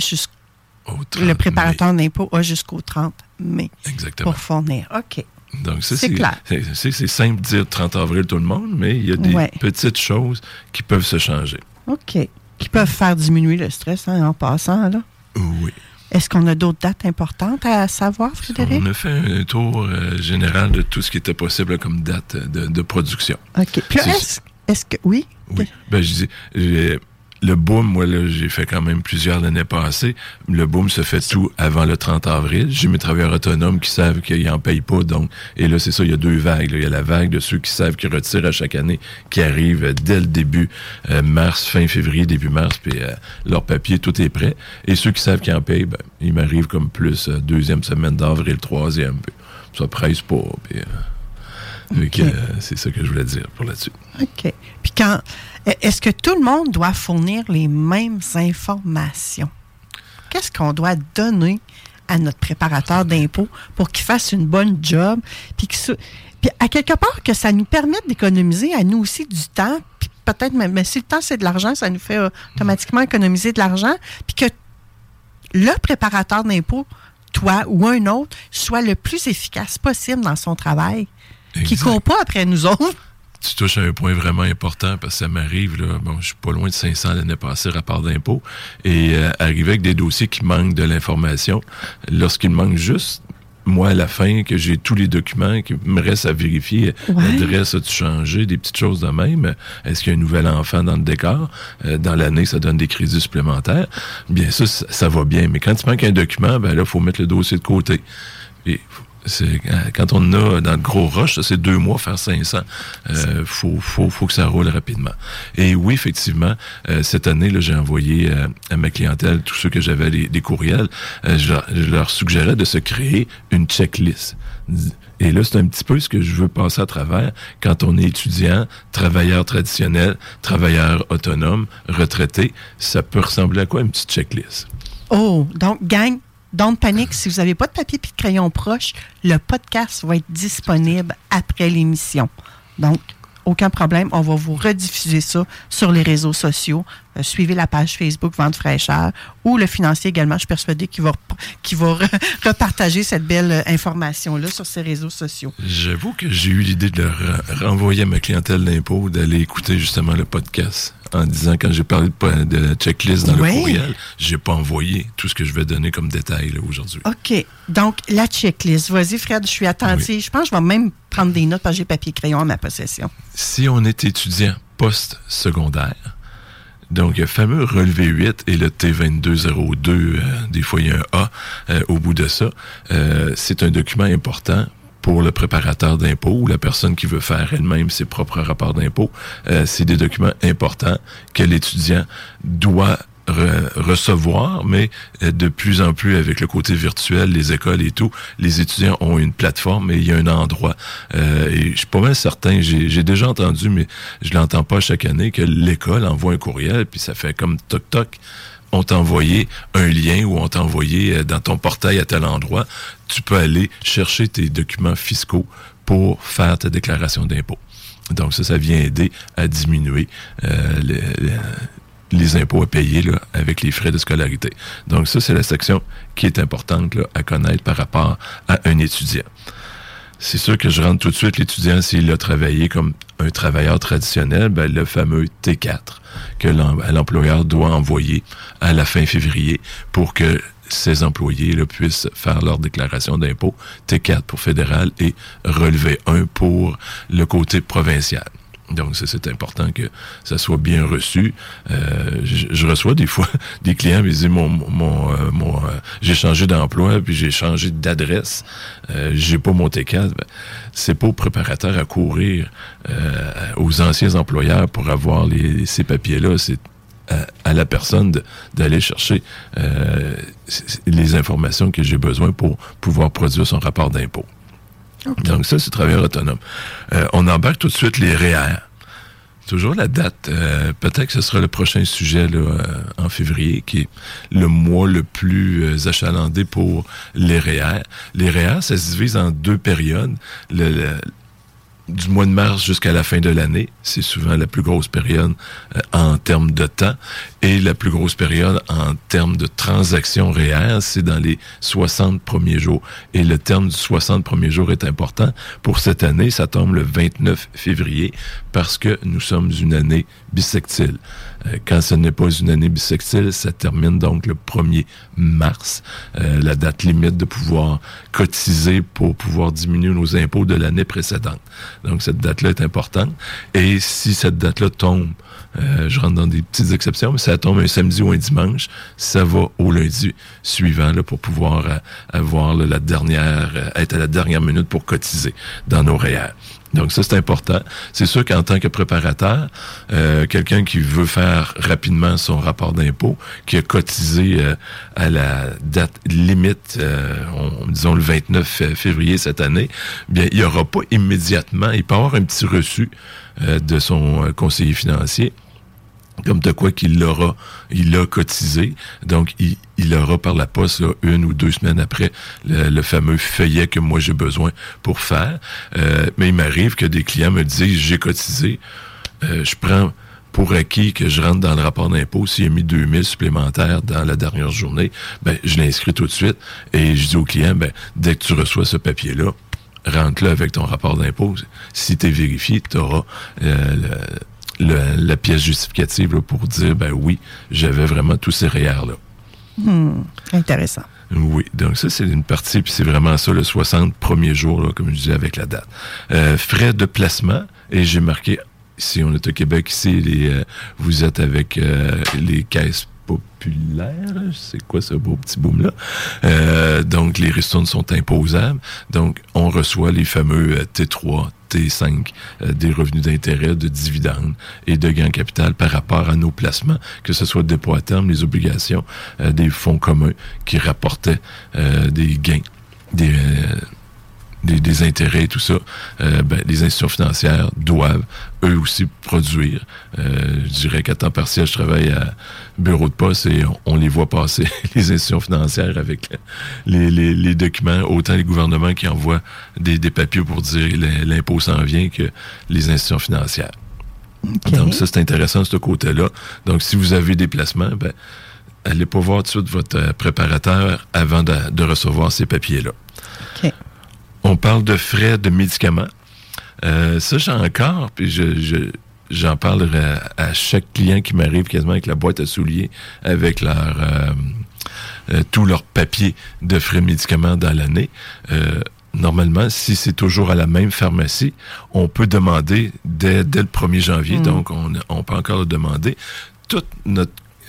le préparateur d'impôt a jusqu'au 30 mai. Exactement. Pour fournir. OK. Donc, ça, c'est clair. C'est simple de dire 30 avril tout le monde, mais il y a des petites choses qui peuvent se changer. OK. Qui peuvent faire diminuer le stress en passant, là. Oui. Est-ce qu'on a d'autres dates importantes à savoir, Frédéric? On a fait un tour général de tout ce qui était possible comme date de production. OK. Puis là, est-ce que... Oui? Oui. Je dis... Le boom, moi, là, j'ai fait quand même plusieurs l'année passée. Le boom se fait tout avant le 30 avril. J'ai mes travailleurs autonomes qui savent qu'ils n'en payent pas. Donc, et là, c'est ça, il y a 2 vagues. Là. Il y a la vague de ceux qui savent qu'ils retirent à chaque année, qui arrive dès le début mars, fin février, début mars, puis leur papier, tout est prêt. Et ceux qui savent qu'ils en payent, ils m'arrivent comme plus 2e semaine d'avril, 3e. Puis ça presse pas. Puis, c'est ça que je voulais dire pour là-dessus. OK. Puis est-ce que tout le monde doit fournir les mêmes informations? Qu'est-ce qu'on doit donner à notre préparateur d'impôt pour qu'il fasse une bonne job? Puis à quelque part, que ça nous permette d'économiser à nous aussi du temps. Puis peut-être même, mais si le temps, c'est de l'argent, ça nous fait automatiquement économiser de l'argent. Puis que le préparateur d'impôt, toi ou un autre, soit le plus efficace possible dans son travail. Exact. Qui ne court pas après nous autres. Tu touches à un point vraiment important parce que ça m'arrive, là, je suis pas loin de 500 l'année passée, rapport d'impôt, et arriver avec des dossiers qui manquent de l'information, lorsqu'il manque juste, moi, à la fin, que j'ai tous les documents, qu'il me reste à vérifier, l'adresse a-tu changé, des petites choses de même, est-ce qu'il y a un nouvel enfant dans le décor, dans l'année, ça donne des crédits supplémentaires, bien ça va bien, mais quand il manque un document, là, il faut mettre le dossier de côté. Et quand on a dans le gros rush, c'est 2 mois faire 500. Faut que ça roule rapidement. Et oui, effectivement, cette année, là, j'ai envoyé à ma clientèle, tous ceux que j'avais des courriels, je leur suggérais de se créer une checklist. Et là, c'est un petit peu ce que je veux passer à travers quand on est étudiant, travailleur traditionnel, travailleur autonome, retraité. Ça peut ressembler à quoi, une petite checklist? Oh, donc, gang, don't panique, si vous n'avez pas de papier et de crayon proche, le podcast va être disponible après l'émission. Donc, aucun problème, on va vous rediffuser ça sur les réseaux sociaux. Suivez la page Facebook Vente fraîcheur ou le financier également. Je suis persuadée qu'il va repartager cette belle information-là sur ses réseaux sociaux. J'avoue que j'ai eu l'idée de leur renvoyer à ma clientèle d'impôt d'aller écouter justement le podcast en disant, quand j'ai parlé de checklist dans le courriel, j'ai pas envoyé tout ce que je vais donner comme détail là, aujourd'hui. OK. Donc, la checklist. Vas-y, Fred, je suis attentive. Oui. Je pense que je vais même prendre des notes parce que j'ai papier et crayon en ma possession. Si on est étudiant post-secondaire, donc, le fameux relevé 8 et le T2202, des fois il y a un A au bout de ça, c'est un document important pour le préparateur d'impôt ou la personne qui veut faire elle-même ses propres rapports d'impôt. C'est des documents importants que l'étudiant doit recevoir, mais de plus en plus avec le côté virtuel, les écoles et tout, les étudiants ont une plateforme et il y a un endroit. Et je suis pas mal certain, j'ai déjà entendu, mais je l'entends pas chaque année, que l'école envoie un courriel, puis ça fait comme toc-toc, on t'a envoyé un lien ou on t'a envoyé dans ton portail à tel endroit, tu peux aller chercher tes documents fiscaux pour faire ta déclaration d'impôt. Donc ça vient aider à diminuer les impôts à payer là, avec les frais de scolarité. Donc ça, c'est la section qui est importante là, à connaître par rapport à un étudiant. C'est sûr que je rentre tout de suite, l'étudiant, s'il a travaillé comme un travailleur traditionnel, ben, le fameux T4 que l'employeur doit envoyer à la fin février pour que ses employés là, puissent faire leur déclaration d'impôt. T4 pour fédéral et relevé 1 pour le côté provincial. Donc, c'est important que ça soit bien reçu. Je reçois des fois des clients qui me disent j'ai changé d'emploi puis j'ai changé d'adresse. J'ai pas mon T4. Ben, c'est pas au préparateur à courir aux anciens employeurs pour avoir ces papiers-là. C'est à la personne d'aller chercher les informations que j'ai besoin pour pouvoir produire son rapport d'impôt. Okay. Donc ça, c'est travailleur autonome. On embarque tout de suite les REER. Toujours la date. Peut-être que ce sera le prochain sujet là, en février, qui est le mois le plus achalandé pour les REER. Les REER, ça se divise en 2 périodes. Du mois de mars jusqu'à la fin de l'année, c'est souvent la plus grosse période en termes de temps. Et la plus grosse période en termes de transactions REER, c'est dans les 60 premiers jours. Et le terme du 60 premiers jours est important. Pour cette année, ça tombe le 29 février parce que nous sommes une année bissextile. Quand ce n'est pas une année bissextile, ça termine donc le 1er mars, la date limite de pouvoir cotiser pour pouvoir diminuer nos impôts de l'année précédente. Donc, cette date-là est importante. Et si cette date-là tombe, je rentre dans des petites exceptions, mais si ça tombe un samedi ou un dimanche, ça va au lundi suivant là, pour pouvoir avoir là, être à la dernière minute pour cotiser dans nos REER. Donc ça, c'est important. C'est sûr qu'en tant que préparateur, quelqu'un qui veut faire rapidement son rapport d'impôt, qui a cotisé à la date limite, disons le 29 février cette année, bien, il n'y aura pas immédiatement, il peut avoir un petit reçu de son conseiller financier, comme de quoi il a cotisé. Donc, il aura par la poste là, 1 ou 2 semaines après le fameux feuillet que moi j'ai besoin pour faire. Mais il m'arrive que des clients me disent, j'ai cotisé, je prends pour acquis que je rentre dans le rapport d'impôt. S'il a mis 2000 supplémentaires dans la dernière journée, ben je l'inscris tout de suite et je dis au client, ben dès que tu reçois ce papier-là, rentre-le avec ton rapport d'impôt. Si tu es vérifié, tu auras la pièce justificative là, pour dire, ben oui, j'avais vraiment tous ces REER-là. Intéressant. Oui, donc ça, c'est une partie, puis c'est vraiment ça, le 60 premiers jours, là, comme je disais, avec la date. Frais de placement, et j'ai marqué, si on est au Québec ici, vous êtes avec les caisses populaires, c'est quoi ce beau petit boom-là? Donc, les ristournes sont imposables, donc on reçoit les fameux T3, T5, des revenus d'intérêt, de dividendes et de gains en capital par rapport à nos placements, que ce soit dépôt à terme, les obligations, des fonds communs qui rapportaient des gains, des intérêts et tout ça. Les institutions financières doivent eux aussi produire. Je dirais qu'à temps partiel, je travaille à bureau de poste et on les voit passer, les institutions financières, avec les documents, autant les gouvernements qui envoient des papiers pour dire l'impôt s'en vient que les institutions financières. Okay. Donc ça, c'est intéressant de ce côté-là. Donc si vous avez des placements, allez pas voir tout de suite votre préparateur avant de recevoir ces papiers-là. Okay. On parle de frais de médicaments. Ça, j'ai encore, puis j'en parle à chaque client qui m'arrive quasiment avec la boîte à souliers, avec tous leurs papiers de frais de médicaments dans l'année. Normalement, si c'est toujours à la même pharmacie, on peut demander dès le 1er janvier, donc on peut encore le demander. Toute notre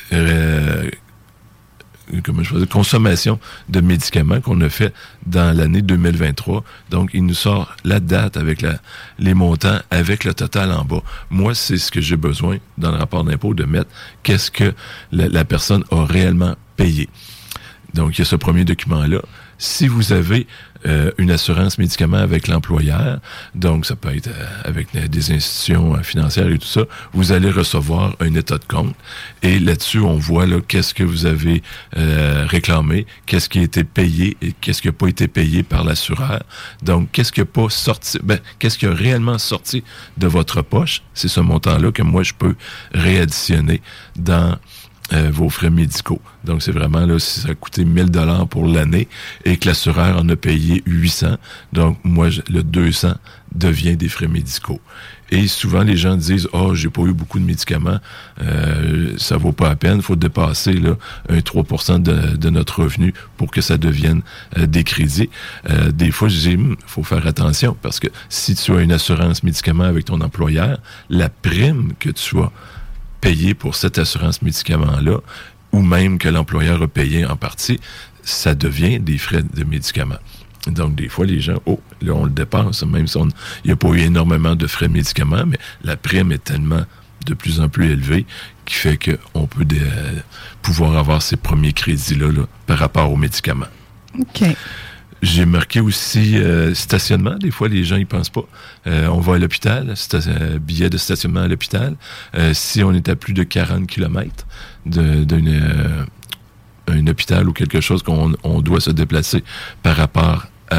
consommation de médicaments qu'on a fait dans l'année 2023. Donc, il nous sort la date avec les montants, avec le total en bas. Moi, c'est ce que j'ai besoin dans le rapport d'impôt de mettre qu'est-ce que la personne a réellement payé. Donc, il y a ce premier document-là. Si vous avez une assurance médicaments avec l'employeur, donc ça peut être avec des institutions financières et tout ça, vous allez recevoir un état de compte et là-dessus, on voit là qu'est-ce que vous avez réclamé, qu'est-ce qui a été payé et qu'est-ce qui n'a pas été payé par l'assureur. Donc, qu'est-ce qui n'a pas sorti, qu'est-ce qui a réellement sorti de votre poche, c'est ce montant-là que moi, je peux réadditionner dans vos frais médicaux. Donc, c'est vraiment, là, si ça a coûté 1 000 $ pour l'année et que l'assureur en a payé 800, donc, moi, le 200 devient des frais médicaux. Et souvent, les gens disent « Ah, j'ai pas eu beaucoup de médicaments, ça vaut pas la peine, il faut dépasser là, un 3% de notre revenu pour que ça devienne des crédits. » Des fois, je dis « faut faire attention, parce que si tu as une assurance médicaments avec ton employeur, la prime que tu as payé pour cette assurance médicaments-là, ou même que l'employeur a payé en partie, ça devient des frais de médicaments. Donc, des fois, les gens, là, on le dépasse, même si il n'y a pas eu énormément de frais de médicaments, mais la prime est tellement de plus en plus élevée qui fait qu'on peut pouvoir avoir ces premiers crédits-là là, par rapport aux médicaments. OK. J'ai marqué aussi stationnement. Des fois, les gens n'y pensent pas. On va à l'hôpital, billet de stationnement à l'hôpital. Si on est à plus de 40 km d'un hôpital ou quelque chose qu'on doit se déplacer par rapport à...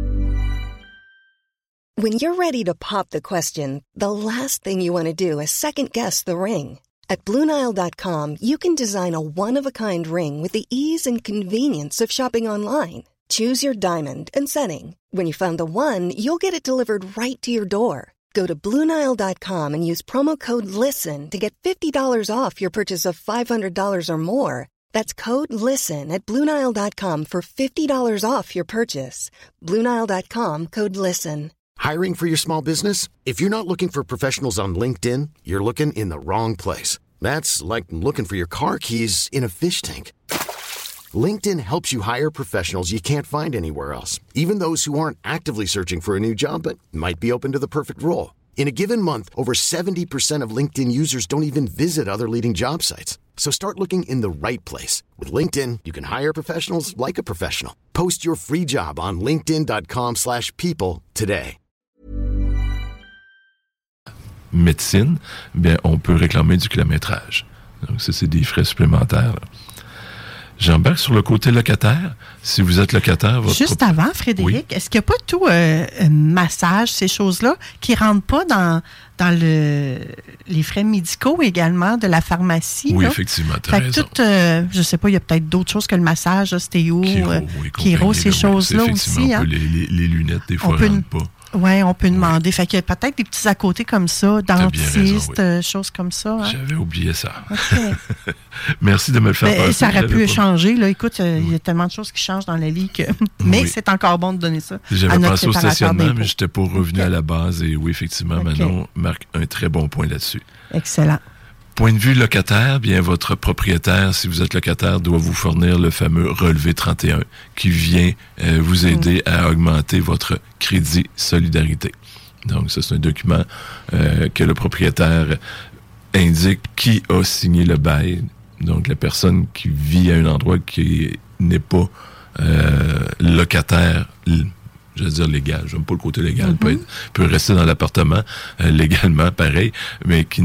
When you're ready to pop the question, the last thing you want to do is second-guess the ring. At BlueNile.com, you can design a one-of-a-kind ring with the ease and convenience of shopping online. Choose your diamond and setting. When you find the one, you'll get it delivered right to your door. Go to BlueNile.com and use promo code LISTEN to get $50 off your purchase of $500 or more. That's code LISTEN at BlueNile.com for $50 off your purchase. BlueNile.com, code LISTEN. Hiring for your small business? If you're not looking for professionals on LinkedIn, you're looking in the wrong place. That's like looking for your car keys in a fish tank. LinkedIn helps you hire professionals you can't find anywhere else, even those who aren't actively searching for a new job but might be open to the perfect role. In a given month, over 70% of LinkedIn users don't even visit other leading job sites. So start looking in the right place. With LinkedIn, you can hire professionals like a professional. Post your free job on linkedin.com/people today. Médecine, bien, on peut réclamer du kilométrage. Donc, ça, c'est des frais supplémentaires, là. J'embarque sur le côté locataire. Si vous êtes locataire... Juste avant, Frédéric, oui. Est-ce qu'il n'y a pas tout massage, ces choses-là, qui ne rentrent pas dans les frais médicaux également de la pharmacie? Oui, là? Effectivement, tu as raison. Je ne sais pas, il y a peut-être d'autres choses que le massage, ostéo, chiro, ces choses-là aussi. Hein? Les lunettes, des fois, ne rentrent pas. Oui, on peut demander. Fait qu'il y a peut-être des petits à côté comme ça, dentistes, choses comme ça. Hein? J'avais oublié ça. Okay. Merci de me le faire passer. Ça aurait pu changer. Là. Écoute, il y a tellement de choses qui changent dans la vie que... Mais c'est encore bon de donner ça. J'avais pensé au stationnement, mais je n'étais pas revenu à la base. Et oui, effectivement, Manon marque un très bon point là-dessus. Excellent. Point de vue locataire, bien, votre propriétaire, si vous êtes locataire, doit vous fournir le fameux relevé 31 qui vient vous aider à augmenter votre crédit solidarité. Donc, ça, c'est un document que le propriétaire indique qui a signé le bail. Donc, la personne qui vit à un endroit qui n'est pas locataire, je veux dire légal, j'aime pas le côté légal, peut rester dans l'appartement légalement, pareil, mais qui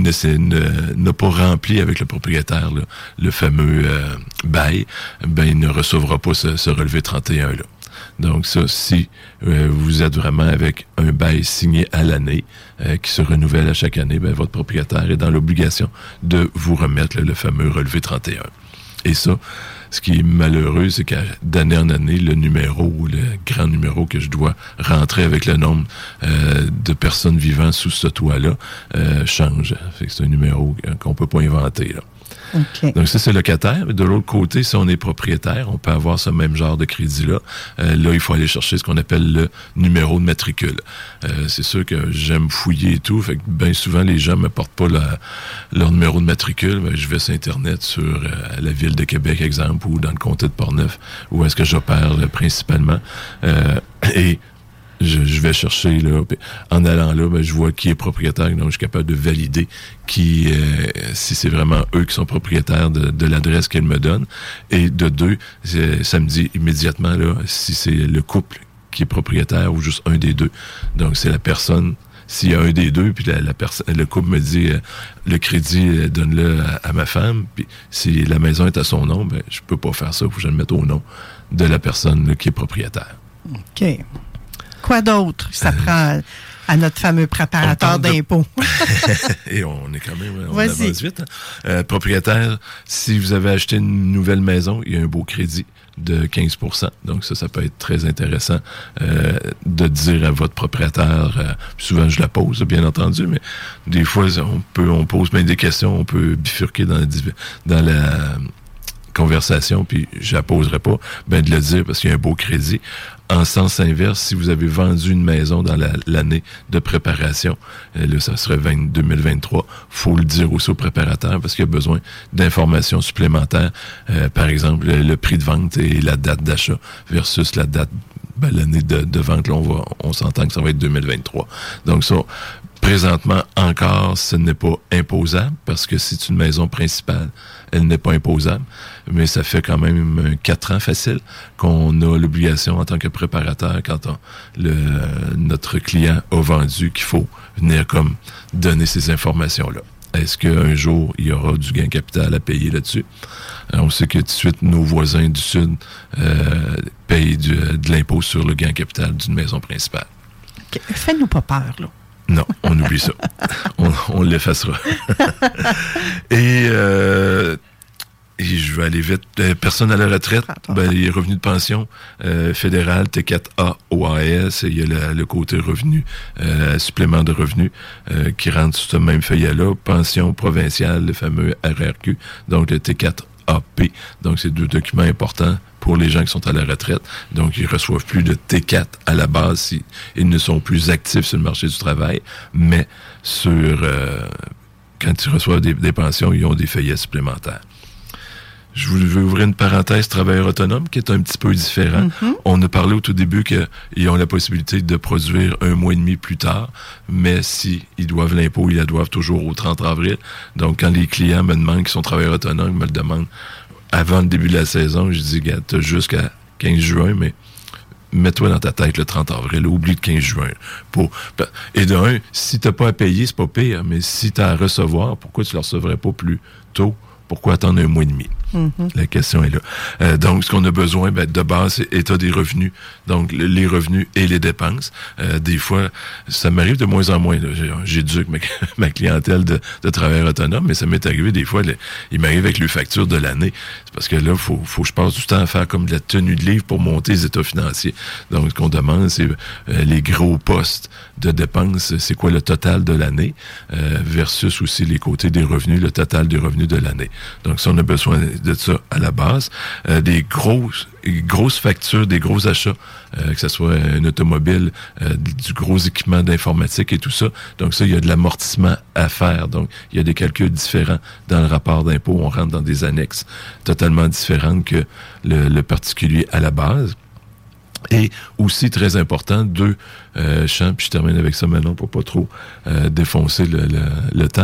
n'a pas rempli avec le propriétaire là, le fameux bail, ben il ne recevra pas ce relevé 31-là. Donc ça, si vous êtes vraiment avec un bail signé à l'année, qui se renouvelle à chaque année, ben votre propriétaire est dans l'obligation de vous remettre le fameux relevé 31. Et ça, ce qui est malheureux, c'est que d'année en année, le grand numéro que je dois rentrer avec le nombre de personnes vivant sous ce toit-là change. Fait que c'est un numéro qu'on peut pas inventer, là. Okay. Donc ça, c'est locataire. Mais de l'autre côté, si on est propriétaire, on peut avoir ce même genre de crédit-là. Là, il faut aller chercher ce qu'on appelle le numéro de matricule. C'est sûr que j'aime fouiller et tout. Fait que bien souvent, les gens me portent pas leur numéro de matricule. Ben, je vais sur Internet, sur la Ville de Québec, exemple, ou dans le comté de Portneuf, où est-ce que j'opère principalement. Et je vais chercher, là, en allant là, je vois qui est propriétaire, donc je suis capable de valider si c'est vraiment eux qui sont propriétaires de l'adresse qu'elle me donne. Et de deux, ça me dit immédiatement là si c'est le couple qui est propriétaire ou juste un des deux. Donc, c'est la personne. S'il y a un des deux, puis le couple me dit le crédit, donne-le à ma femme, puis si la maison est à son nom, je peux pas faire ça, il faut que je le mette au nom de la personne là, qui est propriétaire. OK. Quoi d'autre? Ça prend à notre fameux préparateur d'impôts. Et on est quand même, on avance vite. Hein? Propriétaire, si vous avez acheté une nouvelle maison, il y a un beau crédit de 15%. Donc ça peut être très intéressant de dire à votre propriétaire, souvent je la pose, bien entendu, mais des fois, on pose bien des questions, on peut bifurquer dans la conversation, puis je la poserai pas, de le dire parce qu'il y a un beau crédit. En sens inverse, si vous avez vendu une maison dans l'année de préparation, là, ça serait 2023, faut le dire aussi au préparateur parce qu'il y a besoin d'informations supplémentaires. Par exemple, le prix de vente et la date d'achat versus la date, l'année de vente, là, on s'entend que ça va être 2023. Donc ça, présentement encore, ce n'est pas imposable parce que c'est une maison principale. Elle n'est pas imposable, mais ça fait quand même 4 ans facile qu'on a l'obligation en tant que préparateur quand notre client a vendu qu'il faut venir comme donner ces informations-là. Est-ce qu'un jour, il y aura du gain capital à payer là-dessus? On sait que tout de suite, nos voisins du Sud payent de l'impôt sur le gain capital d'une maison principale. Okay. Fais-nous pas peur, là. Non, on oublie ça. On l'effacera. Et je vais aller vite. Personne à la retraite, les revenus de pension fédéral, T4A, OAS, il y a le côté revenu, supplément de revenus qui rentre sur ce même feuillet-là. Pension provinciale, le fameux RRQ, donc le T4AP. Donc, c'est 2 documents importants pour les gens qui sont à la retraite. Donc, ils reçoivent plus de T4 à la base si ils ne sont plus actifs sur le marché du travail, mais quand ils reçoivent des pensions, ils ont des feuillets supplémentaires. Je veux ouvrir une parenthèse travailleur autonome qui est un petit peu différent. Mm-hmm. On a parlé au tout début qu'ils ont la possibilité de produire 1 mois et demi plus tard, mais si ils doivent l'impôt, ils la doivent toujours au 30 avril. Donc, quand les clients me demandent qu'ils sont travailleurs autonomes, ils me le demandent avant le début de la saison, je dis, gars, t'as jusqu'à 15 juin, mais mets-toi dans ta tête le 30 avril, oublie le 15 juin. Et de un, si t'as pas à payer, c'est pas pire, mais si t'as à recevoir, pourquoi tu le recevrais pas plus tôt? Pourquoi attendre 1 mois et demi? Mm-hmm. La question est là. Donc, ce qu'on a besoin, de base, c'est état des revenus. Donc, les revenus et les dépenses. Des fois, ça m'arrive de moins en moins. Là. J'éduque ma clientèle de travailleurs autonomes, mais ça m'est arrivé des fois, il m'arrive avec les factures de l'année. C'est parce que là, faut que je passe du temps à faire comme de la tenue de livre pour monter les états financiers. Donc, ce qu'on demande, c'est les gros postes de dépenses, c'est quoi le total de l'année, versus aussi les côtés des revenus, le total des revenus de l'année. Donc, ça, on a besoin de ça à la base. Des grosses factures, des gros achats, que ce soit un automobile, du gros équipement d'informatique et tout ça. Donc, ça, il y a de l'amortissement à faire. Donc, il y a des calculs différents dans le rapport d'impôt. On rentre dans des annexes totalement différentes que le particulier à la base. Et aussi, très important, 2 champs, puis je termine avec ça maintenant pour pas trop défoncer le temps.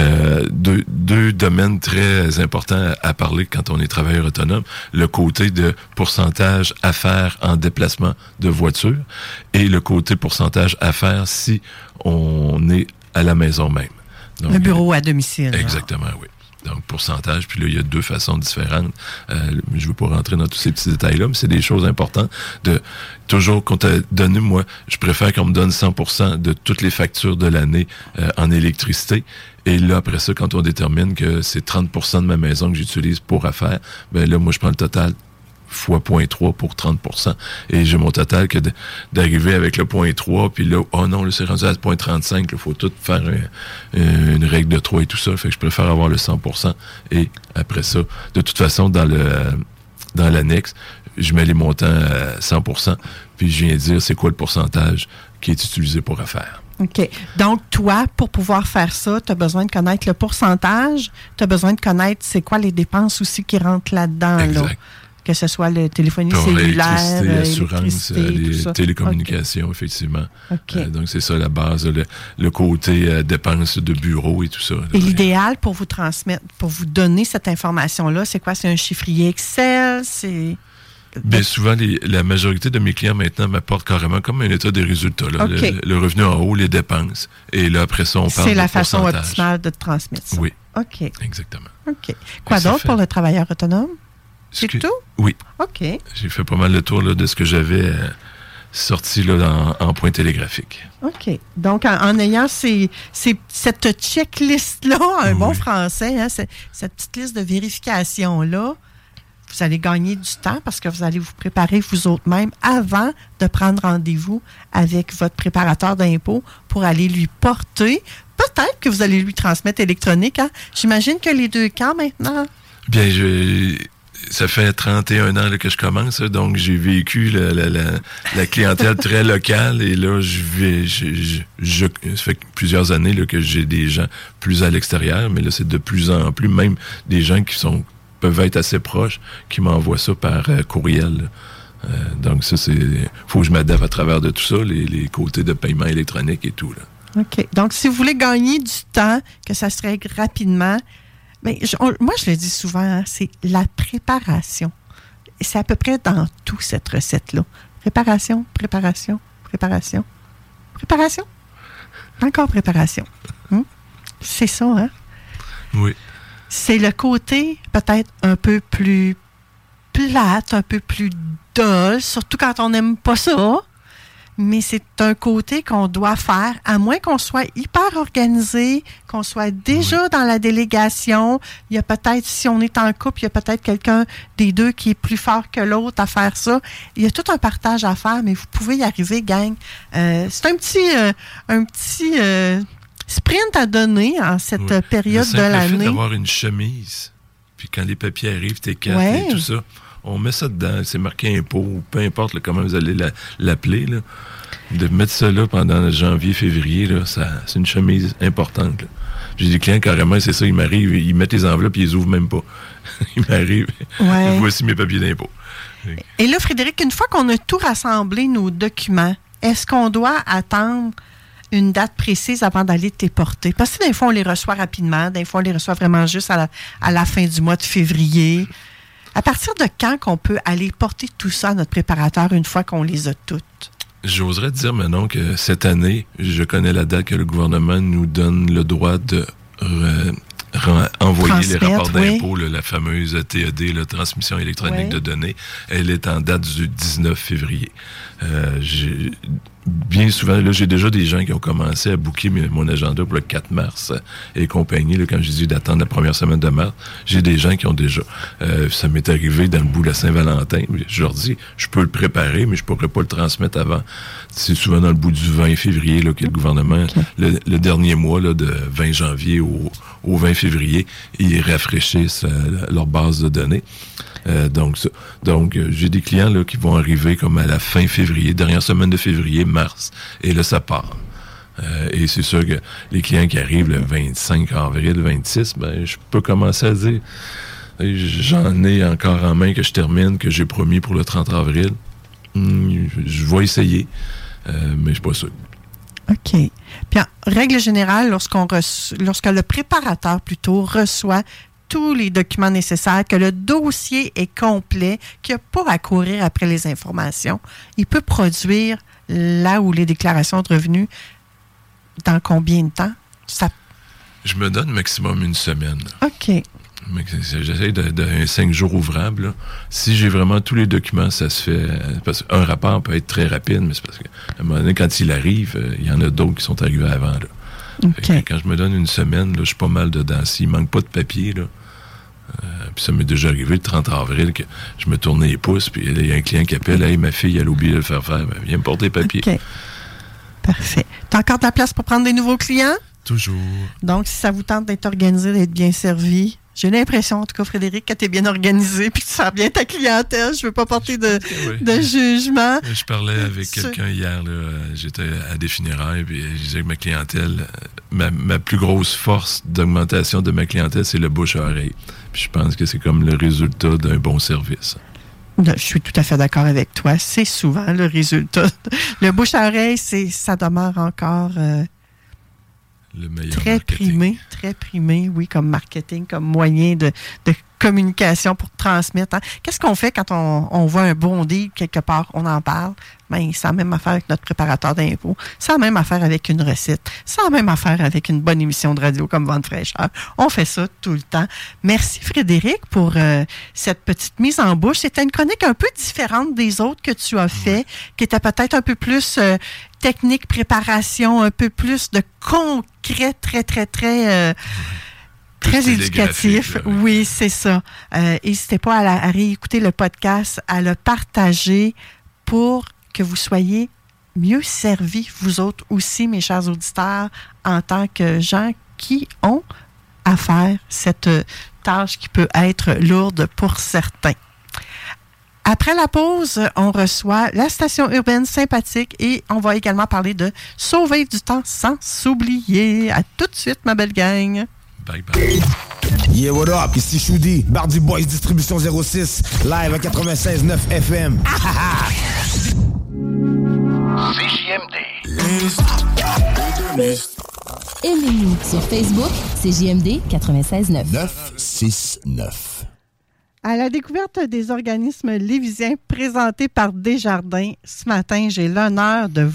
2 domaines très importants à parler quand on est travailleur autonome. Le côté de pourcentage à faire en déplacement de voiture et le côté pourcentage à faire si on est à la maison même. Donc, le bureau à domicile. Exactement, oui. Donc, pourcentage, puis là, il y a 2 façons différentes. Je ne veux pas rentrer dans tous ces petits détails-là, mais c'est des choses importantes de toujours qu'on t'a donné. Moi, je préfère qu'on me donne 100% de toutes les factures de l'année en électricité. Et là, après ça, quand on détermine que c'est 30% de ma maison que j'utilise pour affaires, ben là, moi, je prends le total fois 0.3 pour 30%. Et j'ai mon total que d'arriver avec le 0.3, puis là, oh non, là, c'est rendu à 0.35, il faut tout faire une règle de 3 et tout ça. Fait que je préfère avoir le 100%. Et après ça, de toute façon, dans l'annexe, je mets les montants à 100%, puis je viens dire c'est quoi le pourcentage qui est utilisé pour affaires. OK. Donc, toi, pour pouvoir faire ça, tu as besoin de connaître le pourcentage, tu as besoin de connaître c'est quoi les dépenses aussi qui rentrent là-dedans. Exact. Là. que ce soit la téléphonie pour cellulaire, l'assurance, les télécommunications, effectivement. Donc, c'est ça la base, le côté dépenses de bureau et tout ça. Et l'idéal pour vous transmettre, pour vous donner cette information-là, c'est quoi? C'est un chiffrier Excel? Bien souvent, la majorité de mes clients maintenant m'apportent carrément comme un état des résultats. Là, le revenu en haut, les dépenses. Et là, après ça, on parle de c'est la façon pourcentage. optimale de transmettre ça. Oui. OK. Exactement. OK. Quoi d'autre pour le travailleur autonome? C'est tout? Oui. OK. J'ai fait pas mal le tour là, de ce que j'avais sorti là, en point télégraphique. OK. Donc, en ayant cette checklist-là, un bon français, hein, cette petite liste de vérification-là, vous allez gagner du temps parce que vous allez vous préparer vous autres mêmes avant de prendre rendez-vous avec votre préparateur d'impôts pour aller lui porter. Peut-être que vous allez lui transmettre électronique. Hein? J'imagine que les deux camps maintenant. Bien, ça fait 31 ans là, que je commence, donc j'ai vécu la clientèle très locale et là, ça fait plusieurs années là, que j'ai des gens plus à l'extérieur, mais là, c'est de plus en plus, même des gens qui peuvent être assez proches, qui m'envoient ça par courriel. Donc ça, faut que je m'adapte à travers de tout ça, les côtés de paiement électronique et tout. Là. OK. Donc, si vous voulez gagner du temps, que ça se règle rapidement, mais moi, je le dis souvent, hein, c'est la préparation. C'est à peu près dans tout, cette recette-là. Préparation, préparation, préparation, préparation. Encore préparation. C'est ça, hein? Oui. C'est le côté peut-être un peu plus plate, un peu plus dull, surtout quand on n'aime pas ça. Mais c'est un côté qu'on doit faire, à moins qu'on soit hyper organisé, qu'on soit déjà dans la délégation. Il y a peut-être, si on est en couple, il y a peut-être quelqu'un des deux qui est plus fort que l'autre à faire ça. Il y a tout un partage à faire, mais vous pouvez y arriver, gang. C'est un petit sprint à donner en cette période de l'année. Le fait d'avoir une chemise, puis quand les papiers arrivent, tes cartes et tout ça, on met ça dedans, c'est marqué impôt, ou peu importe là, comment vous allez l'appeler, là. De mettre ça là pendant janvier, février, là, c'est une chemise importante. Là. J'ai des clients carrément, c'est ça, ils m'arrivent, ils mettent les enveloppes et ils les ouvrent même pas. Ils m'arrivent, voici mes papiers d'impôt. Et là, Frédéric, une fois qu'on a tout rassemblé, nos documents, est-ce qu'on doit attendre une date précise avant d'aller te les porter? Parce que des fois, on les reçoit rapidement, des fois, on les reçoit vraiment juste à la fin du mois de février. À partir de quand qu'on peut aller porter tout ça à notre préparateur une fois qu'on les a toutes? J'oserais dire maintenant que cette année, je connais la date que le gouvernement nous donne le droit de envoyer les rapports d'impôts, la fameuse TED, la transmission électronique de données. Elle est en date du 19 février. Bien souvent, là, j'ai déjà des gens qui ont commencé à booker mon agenda pour le 4 mars et compagnie. Là, quand j'ai dit d'attendre la première semaine de mars, j'ai des gens qui ont déjà. Ça m'est arrivé dans le bout de la Saint-Valentin. Je leur dis, je peux le préparer, mais je pourrais pas le transmettre avant. C'est souvent dans le bout du 20 février là, que le gouvernement, le dernier mois là, de 20 janvier au 20 février, ils rafraîchissent leur base de données. Donc, j'ai des clients là, qui vont arriver comme à la fin février, dernière semaine de février, mars, et là, ça part. Et c'est sûr que les clients qui arrivent le 25 avril, 26, ben, je peux commencer à dire, j'en ai encore en main que je termine, que j'ai promis pour le 30 avril. Je vais essayer, mais je suis pas sûr. OK. Puis, en règle générale, lorsque le préparateur, plutôt, reçoit tous les documents nécessaires, que le dossier est complet, qu'il n'y a pas à courir après les informations, il peut produire là où les déclarations de revenus dans combien de temps? Je me donne maximum une semaine. OK. J'essaie d'un 5 jours ouvrable. Là. Si j'ai vraiment tous les documents, ça se fait. Parce qu'un rapport peut être très rapide, mais c'est parce qu'à un moment donné, quand il arrive, il y en a d'autres qui sont arrivés avant. Là. Okay. Quand je me donne une semaine, là, je suis pas mal dedans. S'il manque pas de papier, là. Puis ça m'est déjà arrivé le 30 avril que je me tournais les pouces, puis il y a un client qui appelle, hey, ma fille, elle a oublié de le faire. Ben, viens me porter les papiers. OK. Parfait. T'as encore de la place pour prendre des nouveaux clients? Toujours. Donc, si ça vous tente d'être organisé, d'être bien servi, j'ai l'impression, en tout cas, Frédéric, que tu es bien organisé puis que tu sers bien ta clientèle. Je ne veux pas porter de jugement. Je parlais avec quelqu'un hier. Là, j'étais à des funérailles puis je disais que ma clientèle, ma plus grosse force d'augmentation de ma clientèle, c'est le bouche à oreille. Puis je pense que c'est comme le résultat d'un bon service. Je suis tout à fait d'accord avec toi. C'est souvent le résultat. Le bouche à oreille, ça demeure encore le meilleur très marketing. très primé, oui, comme marketing, comme moyen de communication pour transmettre. Hein. Qu'est-ce qu'on fait quand on voit un bon deal quelque part, on en parle? Ben, c'est la même affaire avec notre préparateur d'impôts. C'est la même affaire avec une recette. C'est la même affaire avec une bonne émission de radio comme Vente fraîcheur. On fait ça tout le temps. Merci Frédéric pour cette petite mise en bouche. C'était une chronique un peu différente des autres que tu as fait, qui était peut-être un peu plus technique, préparation, un peu plus de concret, très éducatif. Là, oui, c'est ça. N'hésitez pas à réécouter le podcast, à le partager pour que vous soyez mieux servis, vous autres aussi, mes chers auditeurs, en tant que gens qui ont à faire cette tâche qui peut être lourde pour certains. Après la pause, on reçoit la station urbaine sympathique et on va également parler de sauver du temps sans s'oublier. À tout de suite, ma belle gang. Bye bye. Yeah, what up? Ici Choudi, Bardi Boys Distribution 06, live à 96.9 FM. CJMD. Aimez-nous sur Facebook, CJMD 96.9. 969. À la découverte des organismes lévisiens présentés par Desjardins, ce matin, j'ai l'honneur de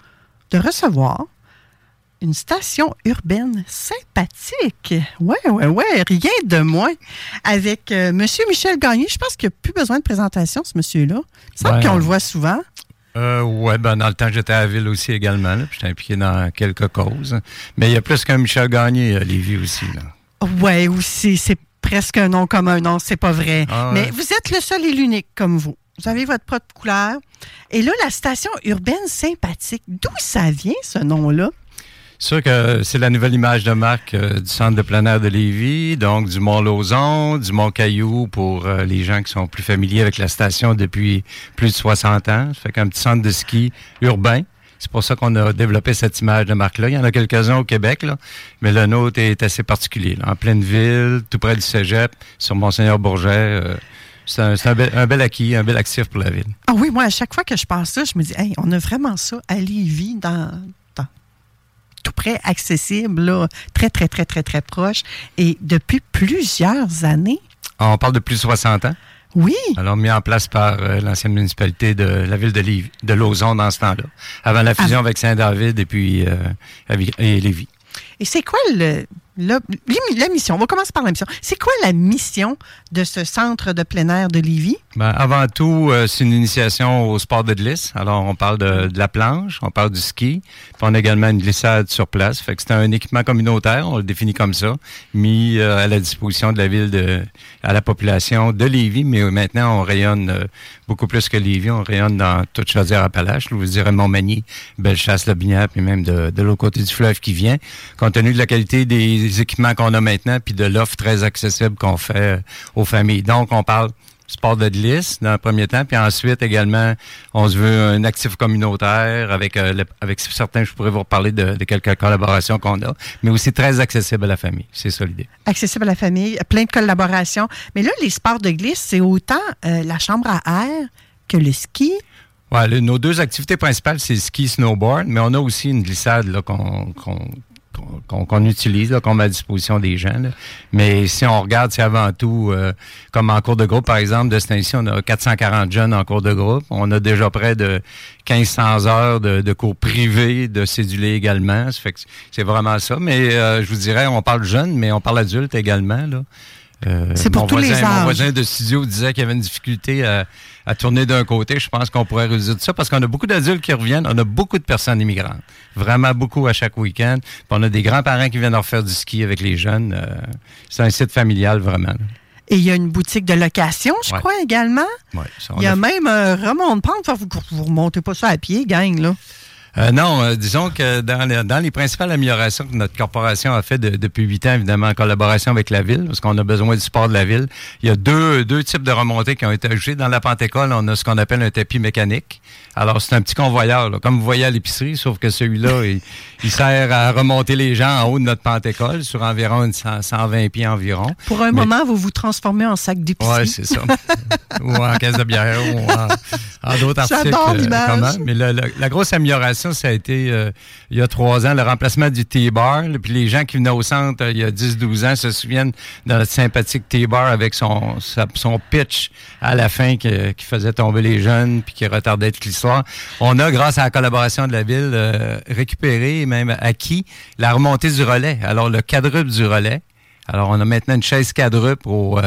recevoir une station urbaine sympathique. Ouais, rien de moins. Avec Monsieur Michel Gagné. Je pense qu'il n'y a plus besoin de présentation, ce monsieur-là. Il semble qu'on le voit souvent. Oui, dans le temps, j'étais à la ville aussi également. Là, puis j'étais impliqué dans quelques causes. Mais il y a plus qu'un Michel Gagné à Lévis aussi. Oui, aussi. C'est presque un nom comme un nom, c'est pas vrai. Ah, ouais. Mais vous êtes le seul et l'unique comme vous. Vous avez votre propre couleur. Et là, la station urbaine sympathique, d'où ça vient, ce nom-là? C'est sûr que c'est la nouvelle image de marque du centre de plein air de Lévis, donc du Mont-Lauzon, du Mont-Caillou pour les gens qui sont plus familiers avec la station depuis plus de 60 ans. Ça fait qu'un petit centre de ski urbain. C'est pour ça qu'on a développé cette image de marque-là. Il y en a quelques-uns au Québec, là, mais le nôtre est assez particulier. Là, en pleine ville, tout près du Cégep, sur Monseigneur-Bourget. C'est un bel acquis, un bel actif pour la ville. Ah oui, moi, à chaque fois que je passe ça, je me dis, hey, on a vraiment ça à Lévis, dans tout près, accessible, là, très proche. Et depuis plusieurs années. On parle de plus de 60 ans? Oui. Alors, mis en place par l'ancienne municipalité de la ville de Lauzon dans ce temps-là, avant la fusion avec Saint-David et puis Lévis. Et c'est quoi la mission? On va commencer par la mission. C'est quoi la mission de ce centre de plein air de Lévis? Ben, avant tout, c'est une initiation au sport de glisse. Alors, on parle de la planche, on parle du ski, puis on a également une glissade sur place. Fait que c'est un équipement communautaire, on le définit comme ça, mis à la disposition de la ville, à la population de Lévis, mais maintenant, on rayonne beaucoup plus que Lévis. On rayonne dans toute Chaudière-Appalaches. Je vous dirais Montmagny, Bellechasse-Lobinière, puis même de l'autre côté du fleuve qui vient. Compte tenu de la qualité des équipements qu'on a maintenant, puis de l'offre très accessible qu'on fait aux familles. Donc, on parle sport de glisse dans le premier temps, puis ensuite également, on se veut un actif communautaire avec certains, je pourrais vous reparler de quelques collaborations qu'on a, mais aussi très accessible à la famille. C'est ça l'idée. Accessible à la famille, plein de collaborations. Mais là, les sports de glisse, c'est autant la chambre à air que le ski. Ouais, nos deux activités principales, c'est le ski et snowboard, mais on a aussi une glissade là, qu'on utilise, là, qu'on met à disposition des gens. Là. Mais si on regarde, c'est avant tout, comme en cours de groupe, par exemple, de ce temps-ci, on a 440 jeunes en cours de groupe. On a déjà près de 1500 heures de cours privés, de cédulés également. Ça fait que c'est vraiment ça. Mais je vous dirais, on parle jeunes, mais on parle adultes également, là. C'est pour tous les âges. Mon voisin de studio disait qu'il y avait une difficulté à tourner d'un côté. Je pense qu'on pourrait résoudre ça parce qu'on a beaucoup d'adultes qui reviennent. On a beaucoup de personnes immigrantes. Vraiment beaucoup à chaque week-end. Puis on a des grands-parents qui viennent refaire du ski avec les jeunes. C'est un site familial, vraiment. Et il y a une boutique de location, je crois, également. Oui. Il y a même un remont de pente. Vous ne remontez pas ça à pied, gang, là. Non, disons que dans les principales améliorations que notre corporation a fait depuis 8 ans, évidemment, en collaboration avec la Ville, parce qu'on a besoin du support de la Ville, il y a deux types de remontées qui ont été ajoutés. Dans la Pente-École, on a ce qu'on appelle un tapis mécanique. Alors, c'est un petit convoyeur, là, comme vous voyez à l'épicerie, sauf que celui-là, il sert à remonter les gens en haut de notre Pente-École, sur environ 120 pieds environ. Pour un moment, vous vous transformez en sac d'épicerie. Oui, c'est ça. Ou en caisse de bière, ou en d'autres articles. J'adore l'image. Mais la grosse amélioration, ça a été, il y a 3 ans, le remplacement du T-bar. Puis les gens qui venaient au centre il y a 10-12 ans se souviennent de notre sympathique T-bar avec son pitch à la fin qui faisait tomber les jeunes puis qui retardait toute l'histoire. On a, grâce à la collaboration de la Ville, récupéré et même acquis la remontée du relais. Alors, le quadruple du relais. Alors, on a maintenant une chaise quadruple au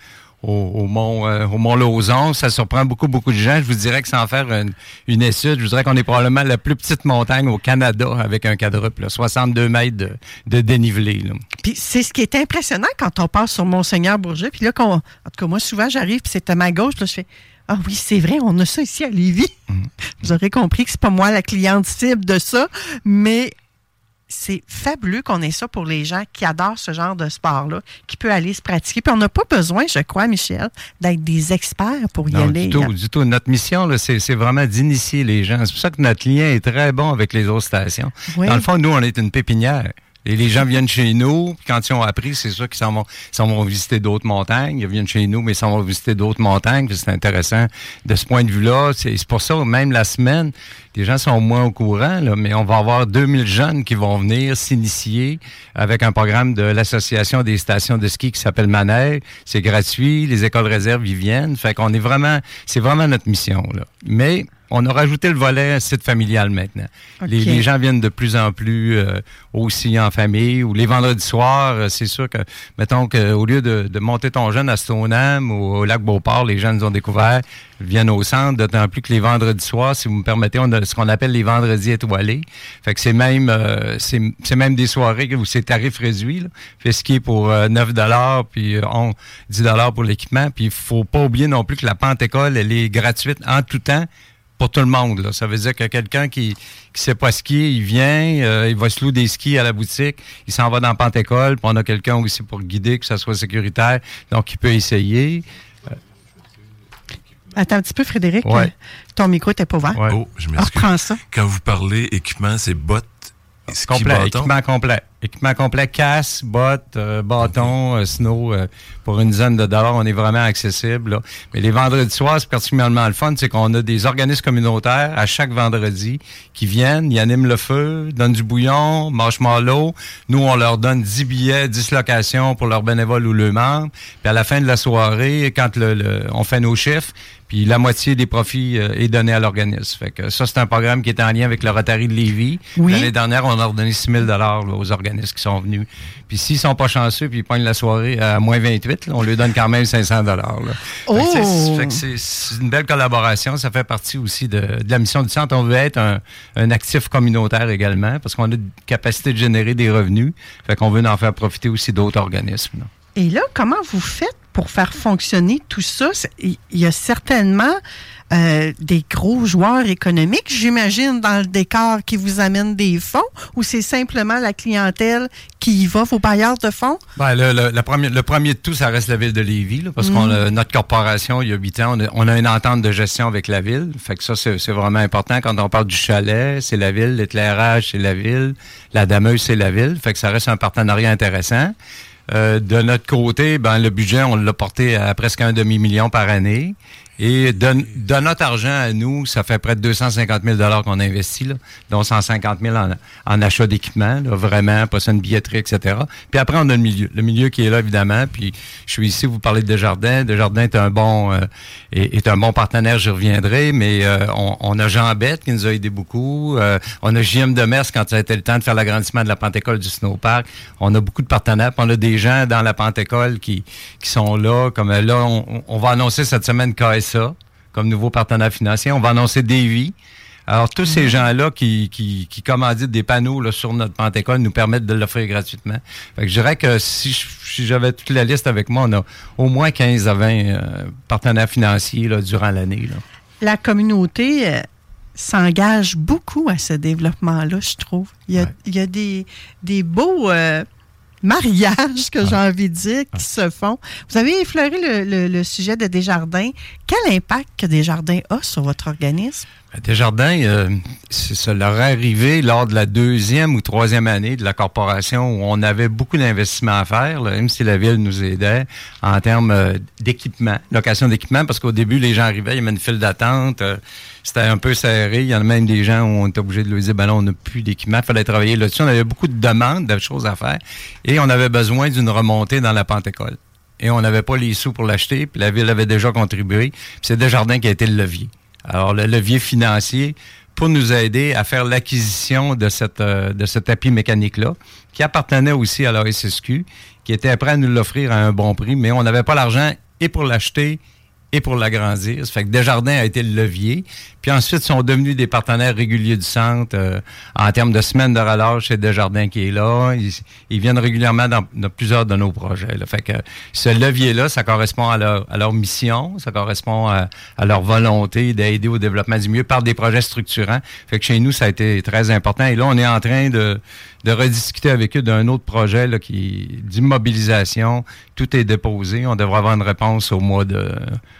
Mont Lauzon. Ça surprend beaucoup de gens. Je vous dirais que sans faire une étude, je vous dirais qu'on est probablement la plus petite montagne au Canada avec un quadruple, là, 62 mètres de dénivelé. Là. Puis c'est ce qui est impressionnant quand on passe sur Monseigneur-Bourget. Puis là, en tout cas, moi, souvent, j'arrive, puis c'est à ma gauche, puis là, je fais « Ah oui, c'est vrai, on a ça ici à Lévis. » Vous aurez compris que c'est pas moi la cliente cible de ça, mais c'est fabuleux qu'on ait ça pour les gens qui adorent ce genre de sport-là, qui peut aller se pratiquer. Puis on n'a pas besoin, je crois, Michel, d'être des experts pour y aller. Du tout. Notre mission, là, c'est vraiment d'initier les gens. C'est pour ça que notre lien est très bon avec les autres stations. Oui. Dans le fond, nous, on est une pépinière. Et les gens viennent chez nous, puis quand ils ont appris, c'est sûr qu'ils s'en vont visiter d'autres montagnes. Ils viennent chez nous, mais ils s'en vont visiter d'autres montagnes. Puis c'est intéressant de ce point de vue-là. C'est pour ça, même la semaine, les gens sont moins au courant, là, mais on va avoir 2000 jeunes qui vont venir s'initier avec un programme de l'Association des stations de ski qui s'appelle Manège. C'est gratuit. Les écoles réserves y viennent. Fait qu'on c'est vraiment notre mission, là. Mais on a rajouté le volet site familial maintenant. Okay. Les gens viennent de plus en plus aussi en famille. Ou les vendredis soirs, c'est sûr que, mettons qu'au lieu de monter ton jeune à Stoneham ou au lac Beauport, les gens nous ont découvert, viennent au centre, d'autant plus que les vendredis soirs, si vous me permettez, on a ce qu'on appelle les vendredis étoilés. Fait que c'est même c'est même des soirées où c'est tarif réduit. Là. Fait skier pour 9 $ puis 10 $ pour l'équipement. Puis il faut pas oublier non plus que la Pente-École, elle est gratuite en tout temps. Pour tout le monde, là. Ça veut dire que quelqu'un qui sait pas skier, il vient, il va se louer des skis à la boutique, il s'en va dans Pente-École, puis on a quelqu'un aussi pour guider, que ça soit sécuritaire, donc il peut essayer. Attends un petit peu, Frédéric. Ouais. Ton micro n'était pas ouvert. Ouais. Oh, je m'excuse. Reprends ça. Quand vous parlez équipement, c'est bottes, complet, équipement complet. Équipement complet, casse, bottes, bâton, snow, pour une dizaine de $, on est vraiment accessible. Là. Mais les vendredis soirs, c'est particulièrement le fun, c'est qu'on a des organismes communautaires à chaque vendredi qui viennent, ils animent le feu, donnent du bouillon, marshmallow. Nous, on leur donne 10 billets, 10 locations pour leurs bénévoles ou leurs membres. Puis à la fin de la soirée, quand on fait nos chiffres, puis la moitié des profits est donnée à l'organisme. Fait que ça, c'est un programme qui est en lien avec le Rotary de Lévis. Oui. L'année dernière, on a redonné 6 000 $ aux organismes qui sont venus. Puis s'ils sont pas chanceux puis ils pognent la soirée à moins 28, là, on leur donne quand même 500 $. Là. Oh! Fait que c'est une belle collaboration. Ça fait partie aussi de la mission du centre. On veut être un actif communautaire également parce qu'on a une capacité de générer des revenus. Fait qu'on veut en faire profiter aussi d'autres organismes. Là. Et là, comment vous faites pour faire fonctionner tout ça? Il y a certainement des gros joueurs économiques, j'imagine, dans le décor qui vous amènent des fonds, ou c'est simplement la clientèle qui y va, vos bailleurs de fonds? Ben, le premier de tout, ça reste la Ville de Lévis, là, parce qu'on a notre corporation, il y a 8 ans, on a une entente de gestion avec la Ville. Fait que ça, c'est vraiment important. Quand on parle du chalet, c'est la Ville, l'éclairage, c'est la Ville, la dameuse, c'est la Ville. Fait que ça reste un partenariat intéressant. De notre côté, le budget, on l'a porté à presque 1 demi-million par année. Et de notre argent à nous, ça fait près de 250 000 $ qu'on investit, là, dont 150 000 en achat d'équipement, là, vraiment, pas ça, une billetterie, etc. Puis après, on a le milieu qui est là, évidemment. Puis je suis ici, vous parlez de Desjardins. Desjardins est un bon partenaire, j'y reviendrai, mais on a Jean Bette qui nous a aidé beaucoup. On a JM Demers quand ça a été le temps de faire l'agrandissement de la Pente-École du Snowpark. On a beaucoup de partenaires. Puis on a des gens dans la Pente-École qui sont là. Comme là, on va annoncer cette semaine KSA comme nouveau partenaire financier. On va annoncer Davy. Alors, tous ces gens-là qui commanditent des panneaux là, sur notre Pente-École nous permettent de l'offrir gratuitement. Fait que je dirais que si j'avais toute la liste avec moi, on a au moins 15 à 20 partenaires financiers là, durant l'année. Là. La communauté s'engage beaucoup à ce développement-là, je trouve. Il y a des beaux mariages, que j'ai envie de dire, qui se font. Vous avez effleuré le sujet de Desjardins. Quel impact que Desjardins a sur votre organisme? Desjardins, ça leur est arrivé lors de la 2e ou 3e année de la corporation où on avait beaucoup d'investissements à faire, là, même si la ville nous aidait en termes d'équipement, location d'équipement, parce qu'au début, les gens arrivaient, il y avait une file d'attente, c'était un peu serré. Il y en a même des gens où on était obligé de leur dire, ben non, on n'a plus d'équipement, il fallait travailler là-dessus. On avait beaucoup de demandes, de choses à faire, et on avait besoin d'une remontée dans la Pente-École. Et on n'avait pas les sous pour l'acheter, puis la ville avait déjà contribué, puis c'est Desjardins qui a été le levier. Alors, le levier financier pour nous aider à faire l'acquisition de ce tapis mécanique-là, qui appartenait aussi à la SSQ, qui était prêt à nous l'offrir à un bon prix, mais on n'avait pas l'argent et pour l'acheter et pour l'agrandir. Ça fait que Desjardins a été le levier. Puis ensuite, ils sont devenus des partenaires réguliers du centre en termes de semaines de relâche. C'est Desjardins qui est là. Ils viennent régulièrement dans plusieurs de nos projets. Là. Fait que ce levier-là, ça correspond à leur mission, ça correspond à leur volonté d'aider au développement du milieu par des projets structurants. Fait que chez nous, ça a été très important. Et là, on est en train de rediscuter avec eux d'un autre projet là, qui d'immobilisation. Tout est déposé. On devrait avoir une réponse au mois de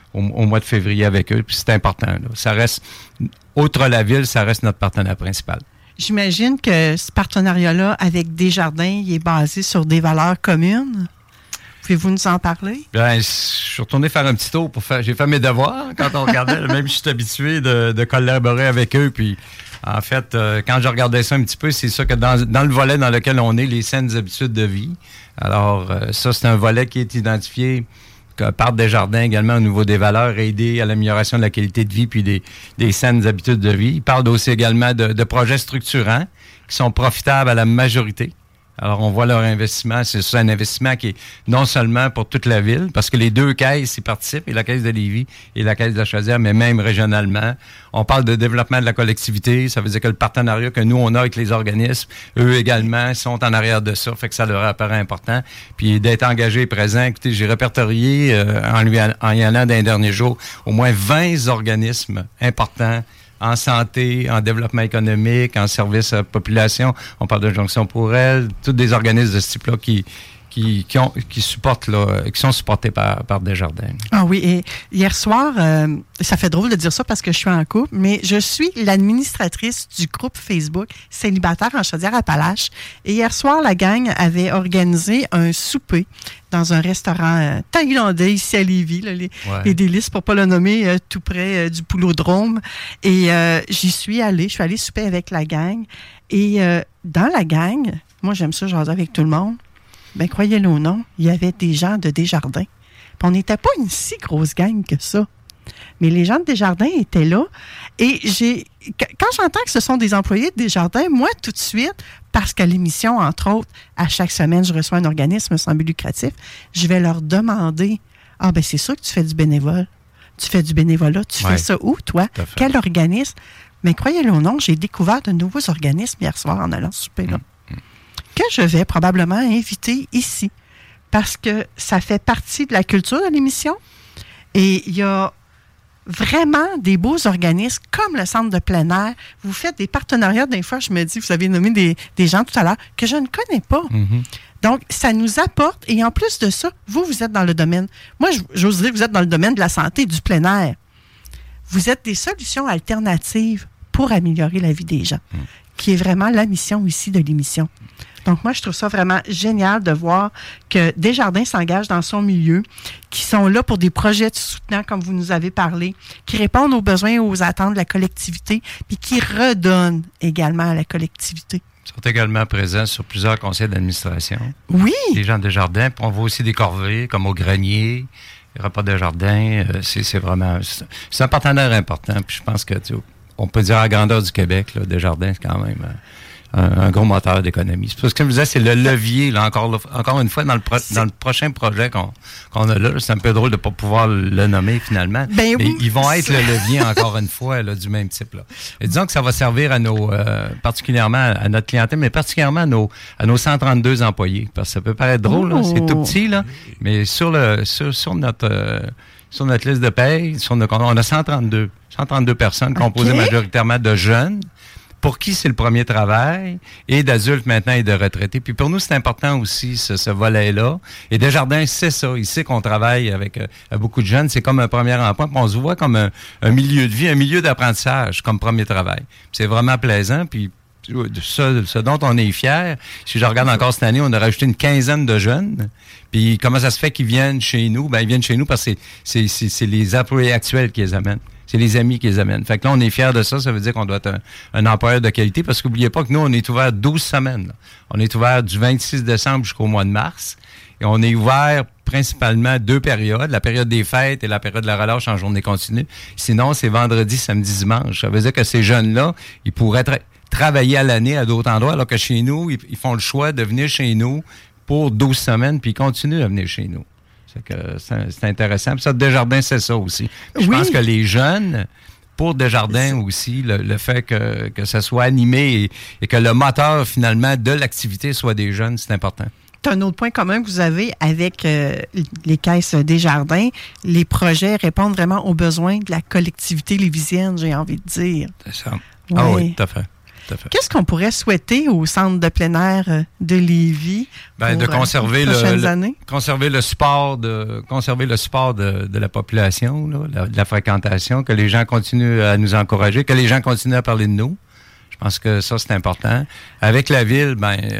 février avec eux. Puis c'est important. Là. Ça reste, outre la ville, ça reste notre partenaire principal. J'imagine que ce partenariat-là avec Desjardins, il est basé sur des valeurs communes. Pouvez-vous nous en parler? Bien, je suis retourné faire un petit tour j'ai fait mes devoirs quand on regardait. Même je suis habitué de collaborer avec eux. Puis, en fait, quand je regardais ça un petit peu, c'est ça que dans le volet dans lequel on est, les saines habitudes de vie. Alors, ça, c'est un volet qui est identifié par Desjardins également au niveau des valeurs, aider à l'amélioration de la qualité de vie puis des saines habitudes de vie. Il parle aussi également de projets structurants qui sont profitables à la majorité. Alors, on voit leur investissement. C'est un investissement qui est non seulement pour toute la ville, parce que les deux caisses y participent, et la caisse de Lévis et la caisse de la Chaudière, mais même régionalement. On parle de développement de la collectivité. Ça veut dire que le partenariat que nous, on a avec les organismes, eux également, sont en arrière de ça. Fait que ça leur apparaît important. Puis d'être engagé et présent. Écoutez, j'ai répertorié, en y allant dans les derniers jours, au moins 20 organismes importants en santé, en développement économique, en service à la population. On parle de Jonction pour elle, tous des organismes de ce type-là qui supportent là, qui sont supportés par Desjardins. Ah oui, et hier soir, ça fait drôle de dire ça parce que je suis en couple, mais je suis l'administratrice du groupe Facebook Célibataire en Chaudière-Appalaches. Et hier soir, la gang avait organisé un souper dans un restaurant thaïlandais ici à Lévis, là, les délices, pour pas le nommer, tout près du Poulodrome. Et j'y suis allée, je suis allée souper avec la gang. Et dans la gang, moi j'aime ça jaser avec tout le monde. Ben croyez-le ou non, il y avait des gens de Desjardins. Puis on n'était pas une si grosse gang que ça. Mais les gens de Desjardins étaient là. Et quand j'entends que ce sont des employés de Desjardins, moi, tout de suite, parce qu'à l'émission, entre autres, à chaque semaine, je reçois un organisme sans but lucratif, je vais leur demander, « Ah, ben c'est sûr que tu fais du bénévole. Tu fais du bénévolat. Tu fais ça où, toi? Quel organisme? » Mais croyez-le ou non, j'ai découvert de nouveaux organismes hier soir en allant souper là. Que je vais probablement inviter ici, parce que ça fait partie de la culture de l'émission. Et il y a vraiment des beaux organismes, comme le Centre de plein air. Vous faites des partenariats, des fois, je me dis, vous avez nommé des gens tout à l'heure que je ne connais pas. Mm-hmm. Donc, ça nous apporte, et en plus de ça, vous êtes dans le domaine, moi, j'ose dire que vous êtes dans le domaine de la santé et du plein air. Vous êtes des solutions alternatives pour améliorer la vie des gens, qui est vraiment la mission ici de l'émission. Donc, moi, je trouve ça vraiment génial de voir que Desjardins s'engagent dans son milieu, qui sont là pour des projets de soutenant, comme vous nous avez parlé, qui répondent aux besoins et aux attentes de la collectivité, puis qui redonnent également à la collectivité. Ils sont également présents sur plusieurs conseils d'administration. Oui! Les gens de Desjardins. Puis on voit aussi des corvées, comme au Grenier, les repas de Desjardins. C'est vraiment... C'est un partenaire important. Puis je pense que, on peut dire à la grandeur du Québec, là, Desjardins, c'est quand même... un gros moteur d'économie. Parce que, comme je disais, c'est le levier, là, encore une fois, dans le prochain projet qu'on a là. C'est un peu drôle de ne pas pouvoir le nommer finalement. Mais ils vont être le levier, encore une fois, là, du même type. Là. Et disons que ça va servir à particulièrement à notre clientèle, mais particulièrement à nos 132 employés. Parce que ça peut paraître drôle, là, c'est tout petit, là, mais sur notre sur notre liste de paye, on a 132 personnes composées majoritairement de jeunes, pour qui c'est le premier travail, et d'adultes maintenant et de retraités. Puis pour nous, c'est important aussi, ce volet-là. Et Desjardins sait ça. Il sait qu'on travaille avec beaucoup de jeunes. C'est comme un premier emploi. Puis on se voit comme un milieu de vie, un milieu d'apprentissage comme premier travail. Puis c'est vraiment plaisant. Puis ce dont on est fiers, si je regarde encore cette année, on a rajouté une quinzaine de jeunes. Puis comment ça se fait qu'ils viennent chez nous? Ben ils viennent chez nous parce que c'est les employés actuels qui les amènent. C'est les amis qui les amènent. Fait que là, on est fiers de ça. Ça veut dire qu'on doit être un employeur de qualité parce qu'oubliez pas que nous, on est ouvert 12 semaines. Là. On est ouvert du 26 décembre jusqu'au mois de mars. Et on est ouvert principalement 2 périodes, la période des fêtes et la période de la relâche en journée continue. Sinon, c'est vendredi, samedi, dimanche. Ça veut dire que ces jeunes-là, ils pourraient travailler à l'année à d'autres endroits, alors que chez nous, ils font le choix de venir chez nous pour 12 semaines, puis ils continuent à venir chez nous. C'est intéressant. Puis ça, Desjardins, c'est ça aussi. Puis je pense que les jeunes, pour Desjardins aussi, le fait que ça soit animé et que le moteur, finalement, de l'activité soit des jeunes, c'est important. C'est un autre point commun que vous avez avec les caisses Desjardins. Les projets répondent vraiment aux besoins de la collectivité lévisienne, j'ai envie de dire. C'est ça. Ouais. Ah oui, tout à fait. Qu'est-ce qu'on pourrait souhaiter au centre de plein air de Lévis de conserver le support de la population, là, de la fréquentation, que les gens continuent à nous encourager, que les gens continuent à parler de nous. Je pense que ça, c'est important. Avec la ville,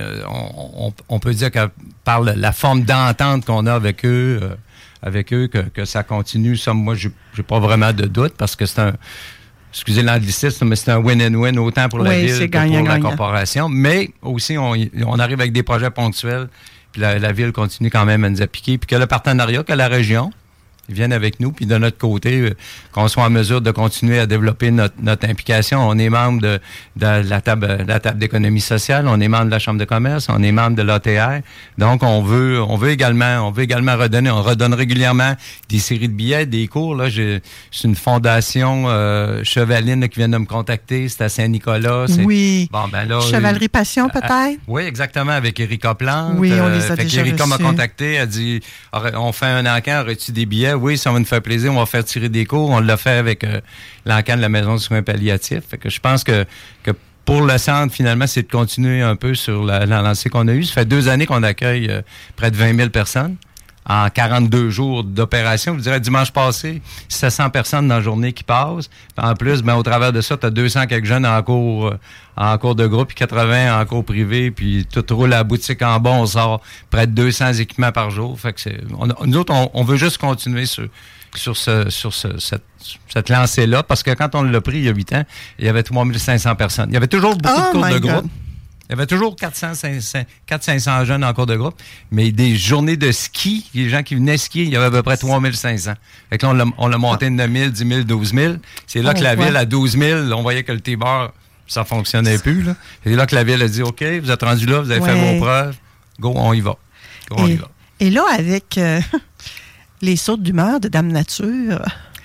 on peut dire que par la forme d'entente qu'on a avec eux, que ça continue. Ça, moi, j'ai pas vraiment de doute parce que c'est un... Excusez l'anglicisme, mais c'est un win-and-win autant pour la ville que pour la corporation. Mais aussi, on arrive avec des projets ponctuels, puis la ville continue quand même à nous appliquer, puis que le partenariat, que la région vienne avec nous, puis de notre côté, qu'on soit en mesure de continuer à développer notre implication. On est membre de la table d'économie sociale, on est membre de la Chambre de commerce, on est membre de l'ATR. Donc, on veut également redonner. On redonne régulièrement des séries de billets, des cours. Là, c'est une fondation chevaline qui vient de me contacter. C'est à Saint-Nicolas. Oui. Chevalerie Passion, peut-être? Oui, exactement, avec Erika Plante. Oui, on les a déjà Erika reçus. m'a contacté, elle dit, on fait un encan, aurais-tu des billets? Oui, ça va nous faire plaisir. On va faire tirer des cours. On l'a fait avec l'encan de la Maison de soins palliatifs. Fait que je pense que pour le centre, finalement, c'est de continuer un peu sur la lancée qu'on a eue. Ça fait 2 années qu'on accueille près de 20 000 personnes en 42 jours d'opération. Je vous dirais, dimanche passé, 700 personnes dans la journée qui passent. En plus, au travers de ça, tu as 200 quelques jeunes en cours de groupe, puis 80 en cours privé, puis tout roule à la boutique en bas. On sort près de 200 équipements par jour. Fait que nous autres, on veut juste continuer sur cette lancée-là, parce que quand on l'a pris il y a 8 ans, il y avait 3500 personnes. Il y avait toujours beaucoup de cours de groupe. Il y avait toujours 400-500 jeunes en cours de groupe, mais des journées de ski, les gens qui venaient skier, il y avait à peu près 3500. Fait que là, on l'a monté de 9 000, 10 000, 12 000. C'est là que la ville, à 12 000, on voyait que le T-bar, ça fonctionnait plus. Là. C'est là que la ville a dit, OK, vous êtes rendus là, vous avez fait vos preuves, go, on y va. Et là, avec les sautes d'humeur de Dame Nature...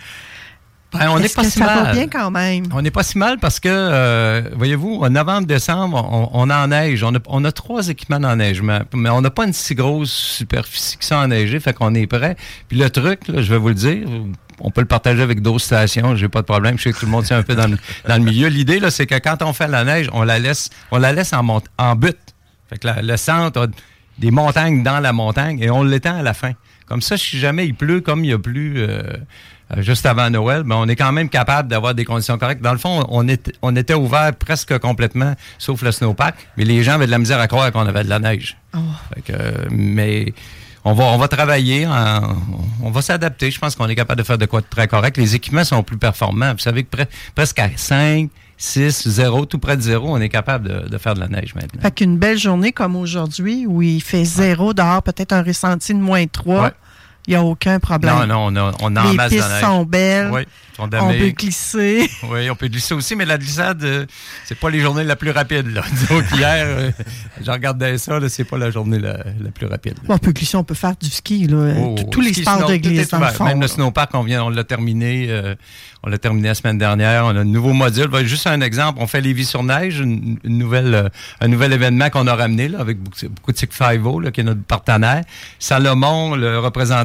on n'est pas si mal. Ça va bien quand même. On n'est pas si mal parce que, voyez-vous, en novembre, décembre, on enneige. On a 3 équipements d'enneigement, mais on n'a pas une si grosse superficie que ça enneigée, fait qu'on est prêt. Puis le truc, là, je vais vous le dire, on peut le partager avec d'autres stations, j'ai pas de problème. Je sais que tout le monde est un peu dans le milieu. L'idée, là, c'est que quand on fait la neige, on la laisse en butte. Fait que le centre a des montagnes dans la montagne et on l'étend à la fin. Comme ça, si jamais il pleut, comme il y a plu juste avant Noël, on est quand même capable d'avoir des conditions correctes. Dans le fond, on était ouvert presque complètement, sauf le snowpack, mais les gens avaient de la misère à croire qu'on avait de la neige. Oh. Fait que, mais on va travailler, on va s'adapter. Je pense qu'on est capable de faire de quoi de très correct. Les équipements sont plus performants. Vous savez que presque à 5, 6, 0, tout près de 0, on est capable de faire de la neige maintenant. Fait qu'une belle journée comme aujourd'hui, où il fait 0 dehors, peut-être un ressenti de moins 3, il n'y a aucun problème. Non, on a en masse de neige. Les pistes sont belles. Oui, on peut glisser. Oui, on peut glisser aussi, mais la glissade, c'est pas les journées la plus rapide. Là. Disons qu'hier, je regardais ça, là, c'est pas la journée la plus rapide. On peut glisser, on peut faire du ski. Là. Tous les sports de glisse, dans le fond. Même le snowpark, on l'a terminé. On l'a terminé la semaine dernière. On a un nouveau module. Juste un exemple, on fait Lévis-sur-Neige, un nouvel événement qu'on a ramené là, avec beaucoup de Boutique 5-0, qui est notre partenaire. Salomon, le représentant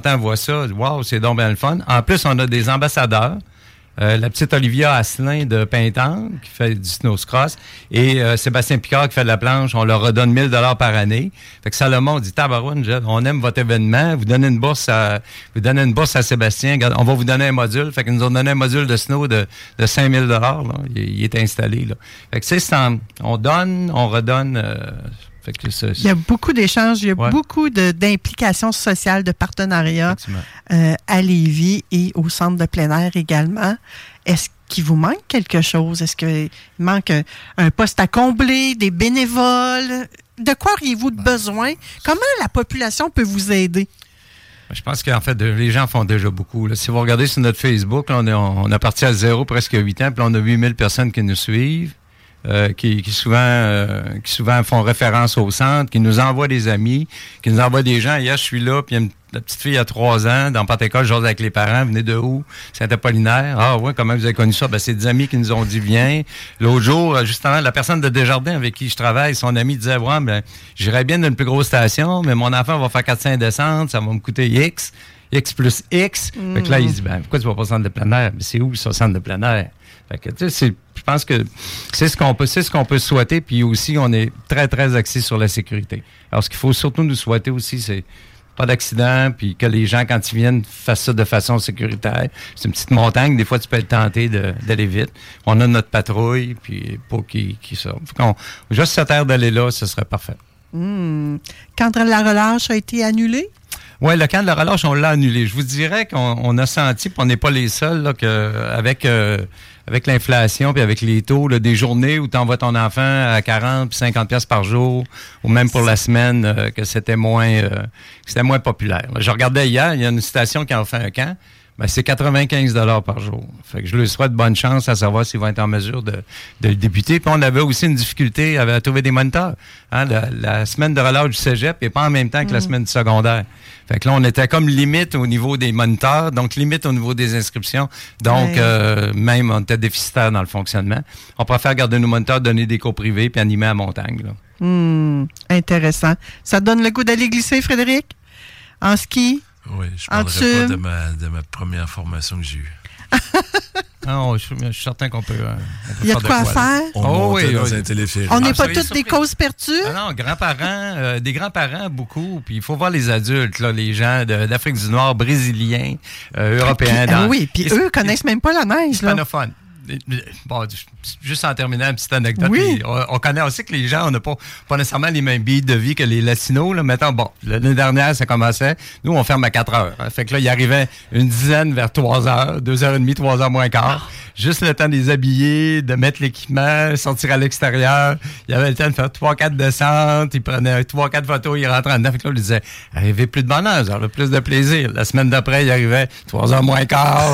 habitants voient ça, wow, c'est donc bien le fun. En plus, on a des ambassadeurs. La petite Olivia Asselin de Pintanque qui fait du snowcross et Sébastien Picard qui fait de la planche. On leur redonne 1 000 par année. Fait que Salomon dit, tabarouane, on aime votre événement. Vous donnez une bourse à Sébastien. On va vous donner un module. Fait qu'ils nous ont donné un module de snow de 5 000 là. Il est installé, là. Fait que c'est on donne, on redonne. Fait que il y a beaucoup d'échanges, il y a beaucoup d'implications sociales, de partenariats à Lévis et au centre de plein air également. Est-ce qu'il vous manque quelque chose? Est-ce qu'il manque un poste à combler, des bénévoles? De quoi auriez-vous de besoin? Comment la population peut vous aider? Je pense qu'en fait, les gens font déjà beaucoup. Là. Si vous regardez sur notre Facebook, là, on a parti à 0 presque 8 ans, puis là, on a 8000 personnes qui nous suivent. Qui souvent font référence au centre, qui nous envoient des amis, qui nous envoient des gens. Hier, je suis là, puis la petite fille a 3 ans, dans Pentecôte, je jase avec les parents. Venez de où? Saint-Apollinaire. Ah ouais, comment vous avez connu ça? Ben, c'est des amis qui nous ont dit, viens. L'autre jour, justement, la personne de Desjardins avec qui je travaille, son ami disait, ouais, ben, j'irais bien dans une plus grosse station, mais mon enfant va faire 400 descentes, ça va me coûter X plus X. Fait que là, il dit, ben, pourquoi tu vas pas au centre de plein air? Mais c'est où, ce centre de plein air? Fait que, tu sais, je pense que c'est ce qu'on peut souhaiter, puis aussi, on est très, très axé sur la sécurité. Alors, ce qu'il faut surtout nous souhaiter aussi, c'est pas d'accident, puis que les gens, quand ils viennent, fassent ça de façon sécuritaire. C'est une petite montagne, des fois, tu peux être tenté d'aller vite. On a notre patrouille, puis pour qui sortent. Juste cette aire d'aller là, ce serait parfait. Quand la relâche a été annulée? Oui, le camp de la relâche, on l'a annulé. Je vous dirais qu'on a senti, puis on n'est pas les seuls, là, avec l'inflation puis avec les taux, là, des journées où tu envoies ton enfant à 40 puis 50 pièces par jour, ou même pour la semaine, que c'était moins populaire. Je regardais hier, il y a une station qui a fait un camp. Ben, c'est 95 $ par jour. Fait que je leur souhaite bonne chance à savoir s'ils vont être en mesure de le débuter. Puis on avait aussi une difficulté à trouver des moniteurs. Hein, la semaine de relâche du cégep n'est pas en même temps que la semaine du secondaire. Fait que là, on était comme limite au niveau des moniteurs, donc limite au niveau des inscriptions. Donc, même, on était déficitaire dans le fonctionnement. On préfère garder nos moniteurs, donner des cours privés puis animer à montagne. Là. Intéressant. Ça te donne le goût d'aller glisser, Frédéric? En ski? Oui, je ne parlerai pas de ma première formation que j'ai eue. Non, je suis certain qu'on peut. Il y a de quoi faire? On montait dans un téléphérique. On n'est pas toutes des causes perdues? Non, grands-parents, des grands-parents, beaucoup. Puis il faut voir les adultes, là, les gens d'Afrique du Nord, brésiliens, européens. Oui, puis eux connaissent même pas la neige. Hispanophones. Bon, juste en terminant, une petite anecdote. Oui. On connaît aussi que les gens, on n'a pas nécessairement les mêmes billes de vie que les Latinos. Là. Mettons, bon, l'année dernière, ça commençait. Nous, on ferme à 4 heures. Hein. Fait que là, il arrivait une dizaine vers 3 heures, 2h30, 3h moins quart. Juste le temps de les habiller, de mettre l'équipement, sortir à l'extérieur. Il y avait le temps de faire 3-4 descentes. Il prenait 3-4 photos, il rentrait en dedans. Fait que là, on lui disait, arrivez plus de bonheur, vous aurez plus de plaisir. La semaine d'après, il arrivait 3h moins quart.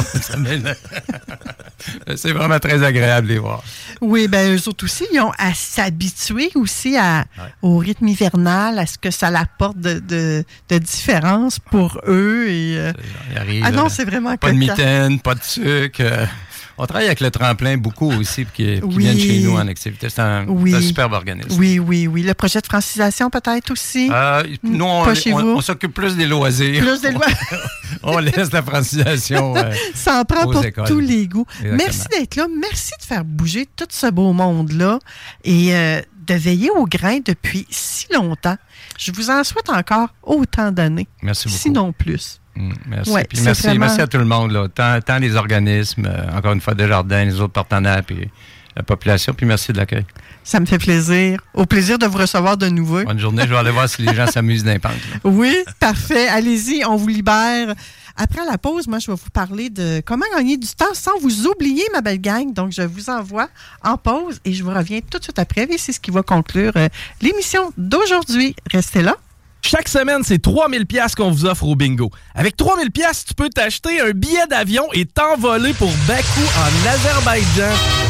C'est vraiment très agréable de les voir. Oui, bien, eux autres aussi, ils ont à s'habituer aussi au rythme hivernal, à ce que ça apporte de différence pour eux. Et, non, c'est vraiment pas de mitaine, pas de sucre. On travaille avec le tremplin beaucoup aussi, qui viennent chez nous en activité. C'est un superbe organisme. Oui. Le projet de francisation peut-être aussi? Nous, on s'occupe plus des loisirs. On laisse la francisation. Ça en prend pour écoles. Tous les goûts. Exactement. Merci d'être là. Merci de faire bouger tout ce beau monde-là et de veiller au grain depuis si longtemps. Je vous en souhaite encore autant d'années. Merci beaucoup. Sinon plus. Merci. Ouais, puis merci à tout le monde, là. Tant les organismes, encore une fois, Desjardins, les autres partenaires, puis la population, puis merci de l'accueil. Ça me fait plaisir. Au plaisir de vous recevoir de nouveau. Bonne journée. Je vais aller voir si les gens s'amusent d'un pente. Oui, parfait. Allez-y, on vous libère. Après la pause, moi, je vais vous parler de comment gagner du temps sans vous oublier, ma belle gang. Donc, je vous envoie en pause et je vous reviens tout de suite après. Et c'est ce qui va conclure l'émission d'aujourd'hui. Restez là. Chaque semaine, c'est 3000 pièces qu'on vous offre au bingo. Avec 3000 pièces, tu peux t'acheter un billet d'avion et t'envoler pour Bakou en Azerbaïdjan.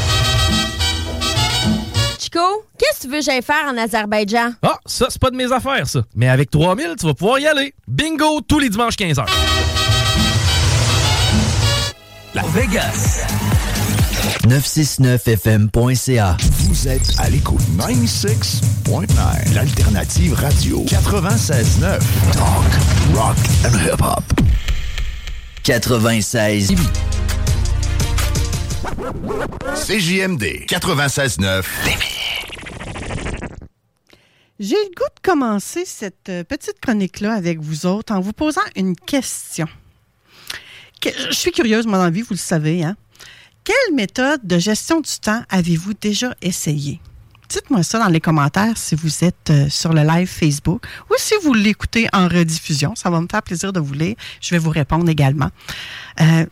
Chico, qu'est-ce que tu veux que j'aille faire en Azerbaïdjan? Ah, ça, c'est pas de mes affaires, ça. Mais avec 3000, tu vas pouvoir y aller. Bingo, tous les dimanches 15h. Las Vegas. 969fm.ca. Vous êtes à l'écoute 96.9, l'alternative radio 96.9. Talk, rock and hip-hop. 96. CJMD 96.9. J'ai le goût de commencer cette petite chronique-là avec vous autres en vous posant une question. Je suis curieuse, moi, dans la vie, vous le savez, hein? Quelle méthode de gestion du temps avez-vous déjà essayé? Dites-moi ça dans les commentaires si vous êtes sur le live Facebook ou si vous l'écoutez en rediffusion. Ça va me faire plaisir de vous lire. Je vais vous répondre également. Il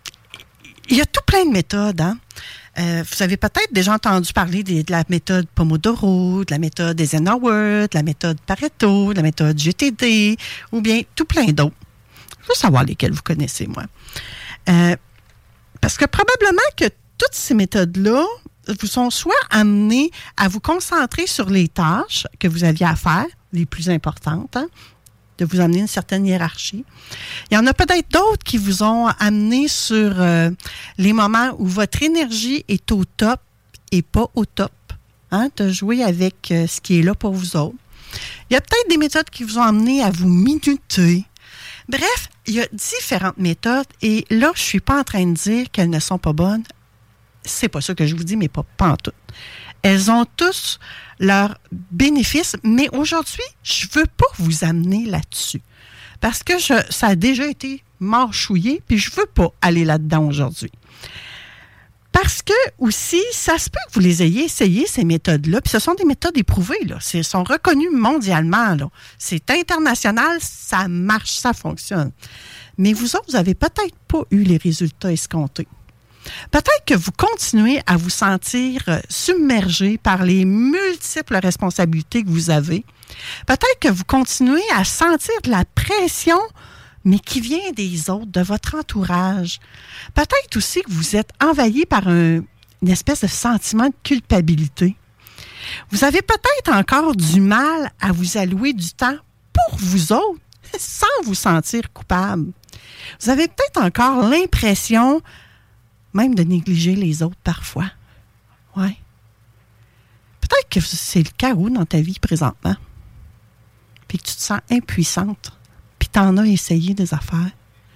y a tout plein de méthodes, hein? Vous avez peut-être déjà entendu parler de la méthode Pomodoro, de la méthode Eisenhower, de la méthode Pareto, de la méthode GTD, ou bien tout plein d'autres. Je veux savoir lesquelles vous connaissez, moi. Parce que probablement que toutes ces méthodes-là vous sont soit amenées à vous concentrer sur les tâches que vous aviez à faire, les plus importantes, hein, de vous amener une certaine hiérarchie. Il y en a peut-être d'autres qui vous ont amené sur les moments où votre énergie est au top et pas au top, hein, de jouer avec ce qui est là pour vous autres. Il y a peut-être des méthodes qui vous ont amené à vous minuter. Bref, il y a différentes méthodes et là, je ne suis pas en train de dire qu'elles ne sont pas bonnes. C'est pas ça que je vous dis, mais pas en tout. Elles ont tous leurs bénéfices, mais aujourd'hui, je ne veux pas vous amener là-dessus. Parce que ça a déjà été marchouillé, puis je ne veux pas aller là-dedans aujourd'hui. Parce que aussi, ça se peut que vous les ayez essayées, ces méthodes-là, puis ce sont des méthodes éprouvées, là. Elles sont reconnues mondialement, là. C'est international, ça marche, ça fonctionne. Mais vous autres, vous n'avez peut-être pas eu les résultats escomptés. Peut-être que vous continuez à vous sentir submergé par les multiples responsabilités que vous avez. Peut-être que vous continuez à sentir de la pression, mais qui vient des autres, de votre entourage. Peut-être aussi que vous êtes envahi par une espèce de sentiment de culpabilité. Vous avez peut-être encore du mal à vous allouer du temps pour vous autres, sans vous sentir coupable. Vous avez peut-être encore l'impression même de négliger les autres parfois. Ouais. Peut-être que c'est le chaos dans ta vie présentement. Puis que tu te sens impuissante. Puis tu en as essayé des affaires.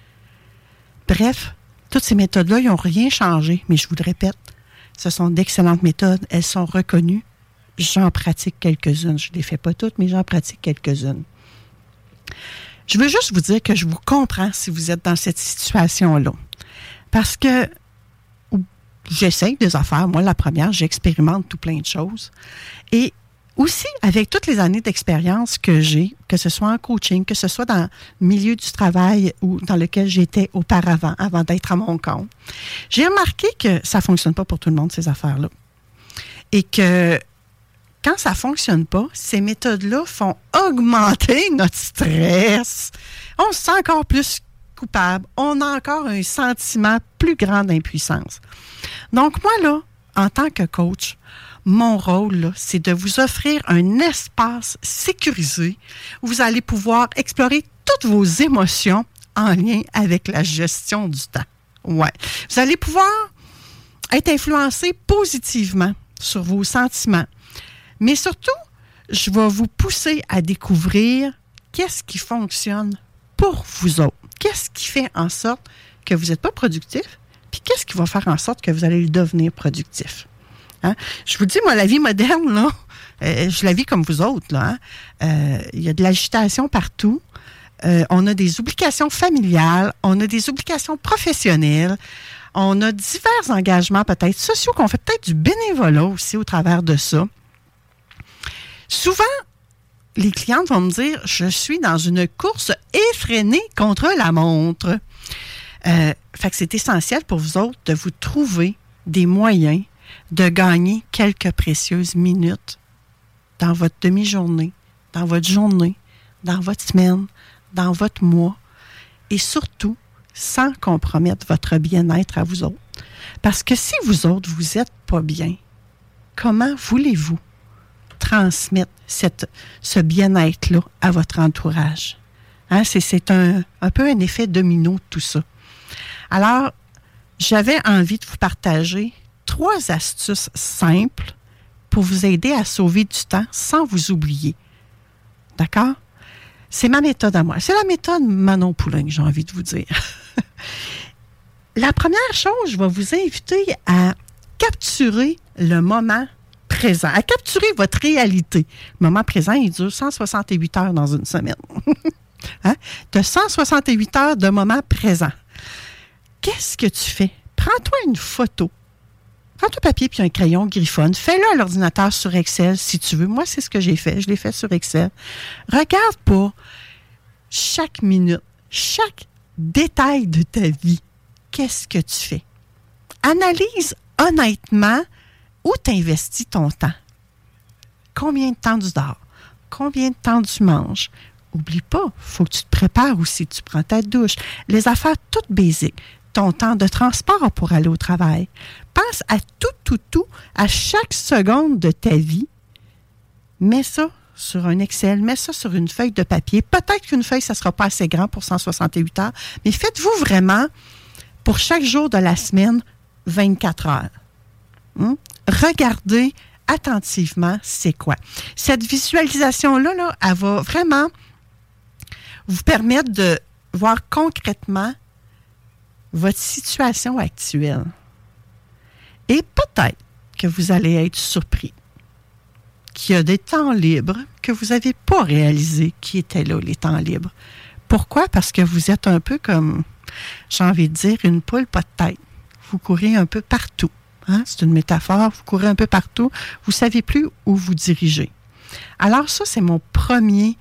Bref, toutes ces méthodes-là, ils n'ont rien changé. Mais je vous le répète, ce sont d'excellentes méthodes. Elles sont reconnues. J'en pratique quelques-unes. Je ne les fais pas toutes, mais j'en pratique quelques-unes. Je veux juste vous dire que je vous comprends si vous êtes dans cette situation-là. Parce que j'essaye des affaires. Moi, la première, j'expérimente tout plein de choses. Et aussi, avec toutes les années d'expérience que j'ai, que ce soit en coaching, que ce soit dans le milieu du travail ou dans lequel j'étais auparavant, avant d'être à mon compte, j'ai remarqué que ça ne fonctionne pas pour tout le monde, ces affaires-là. Et que quand ça ne fonctionne pas, ces méthodes-là font augmenter notre stress. On se sent encore plus coupable. On a encore un sentiment plus grand d'impuissance. Donc, moi, là, en tant que coach, mon rôle, là, c'est de vous offrir un espace sécurisé où vous allez pouvoir explorer toutes vos émotions en lien avec la gestion du temps. Ouais. Vous allez pouvoir être influencé positivement sur vos sentiments. Mais surtout, je vais vous pousser à découvrir qu'est-ce qui fonctionne pour vous autres. Qu'est-ce qui fait en sorte que vous n'êtes pas productif? Puis qu'est-ce qui va faire en sorte que vous allez devenir productif? Hein? Je vous dis, moi, la vie moderne, là, je la vis comme vous autres. Là, hein? Il y a de l'agitation partout. On a des obligations familiales. On a des obligations professionnelles. On a divers engagements peut-être sociaux, qu'on fait peut-être du bénévolat aussi au travers de ça. Souvent, les clientes vont me dire, je suis dans une course effrénée contre la montre. Fait que c'est essentiel pour vous autres de vous trouver des moyens de gagner quelques précieuses minutes dans votre demi-journée, dans votre journée, dans votre semaine, dans votre mois et surtout sans compromettre votre bien-être à vous autres. Parce que si vous autres, vous n'êtes pas bien, comment voulez-vous transmettre ce bien-être-là à votre entourage? Hein, c'est un peu un effet domino de tout ça. Alors, j'avais envie de vous partager 3 astuces simples pour vous aider à sauver du temps sans vous oublier. D'accord? C'est ma méthode à moi. C'est la méthode Manon Poulain, j'ai envie de vous dire. La première chose, je vais vous inviter à capturer le moment présent, à capturer votre réalité. Le moment présent, il dure 168 heures dans une semaine. Hein? Tu as 168 heures de moment présent. Qu'est-ce que tu fais? Prends-toi une photo. Prends ton papier puis un crayon griffonne. Fais-le à l'ordinateur sur Excel si tu veux. Moi, c'est ce que j'ai fait. Je l'ai fait sur Excel. Regarde pour chaque minute, chaque détail de ta vie. Qu'est-ce que tu fais? Analyse honnêtement où tu investis ton temps. Combien de temps tu dors? Combien de temps tu manges? Oublie pas, il faut que tu te prépares aussi. Tu prends ta douche. Les affaires toutes basiques. Ton temps de transport pour aller au travail. Pense à tout, à chaque seconde de ta vie. Mets ça sur un Excel, mets ça sur une feuille de papier. Peut-être qu'une feuille, ça ne sera pas assez grand pour 168 heures, mais faites-vous vraiment, pour chaque jour de la semaine, 24 heures. Regardez attentivement c'est quoi. Cette visualisation-là, là, elle va vraiment vous permettre de voir concrètement votre situation actuelle. Et peut-être que vous allez être surpris qu'il y a des temps libres que vous n'avez pas réalisés qui étaient là, les temps libres. Pourquoi? Parce que vous êtes un peu comme, j'ai envie de dire, une poule pas de tête. Vous courez un peu partout. Hein? C'est une métaphore. Vous courez un peu partout. Vous ne savez plus où vous dirigez. Alors ça, c'est ma première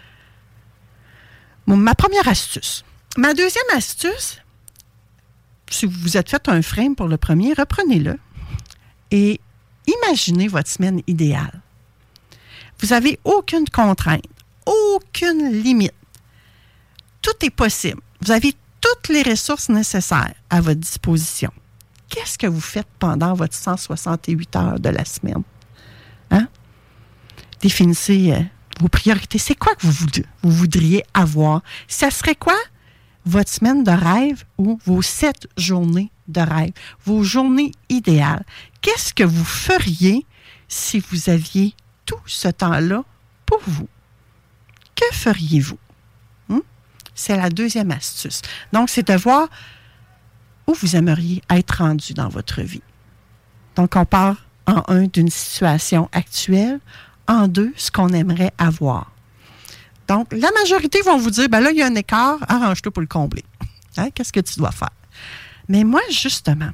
astuce. Ma deuxième astuce, si vous vous êtes fait un frame pour le premier, reprenez-le et imaginez votre semaine idéale. Vous n'avez aucune contrainte, aucune limite. Tout est possible. Vous avez toutes les ressources nécessaires à votre disposition. Qu'est-ce que vous faites pendant votre 168 heures de la semaine? Hein? Définissez vos priorités. C'est quoi que vous voudriez avoir? Ça serait quoi votre semaine de rêve ou vos 7 journées de rêve? Vos journées idéales. Qu'est-ce que vous feriez si vous aviez tout ce temps-là pour vous? Que feriez-vous? C'est la deuxième astuce. Donc, c'est de voir où vous aimeriez être rendu dans votre vie. Donc, on part en 1 d'une situation actuelle, en 2, ce qu'on aimerait avoir. Donc, la majorité vont vous dire, ben là, il y a un écart, arrange-toi pour le combler. Hein? Qu'est-ce que tu dois faire? Mais moi, justement,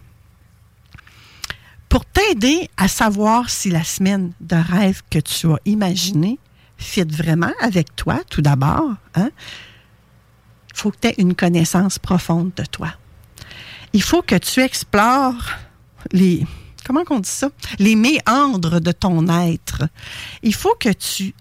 pour t'aider à savoir si la semaine de rêve que tu as imaginée fit vraiment avec toi, tout d'abord, hein? Il faut que tu aies une connaissance profonde de toi. Il faut que tu explores les méandres de ton être. Il faut que tu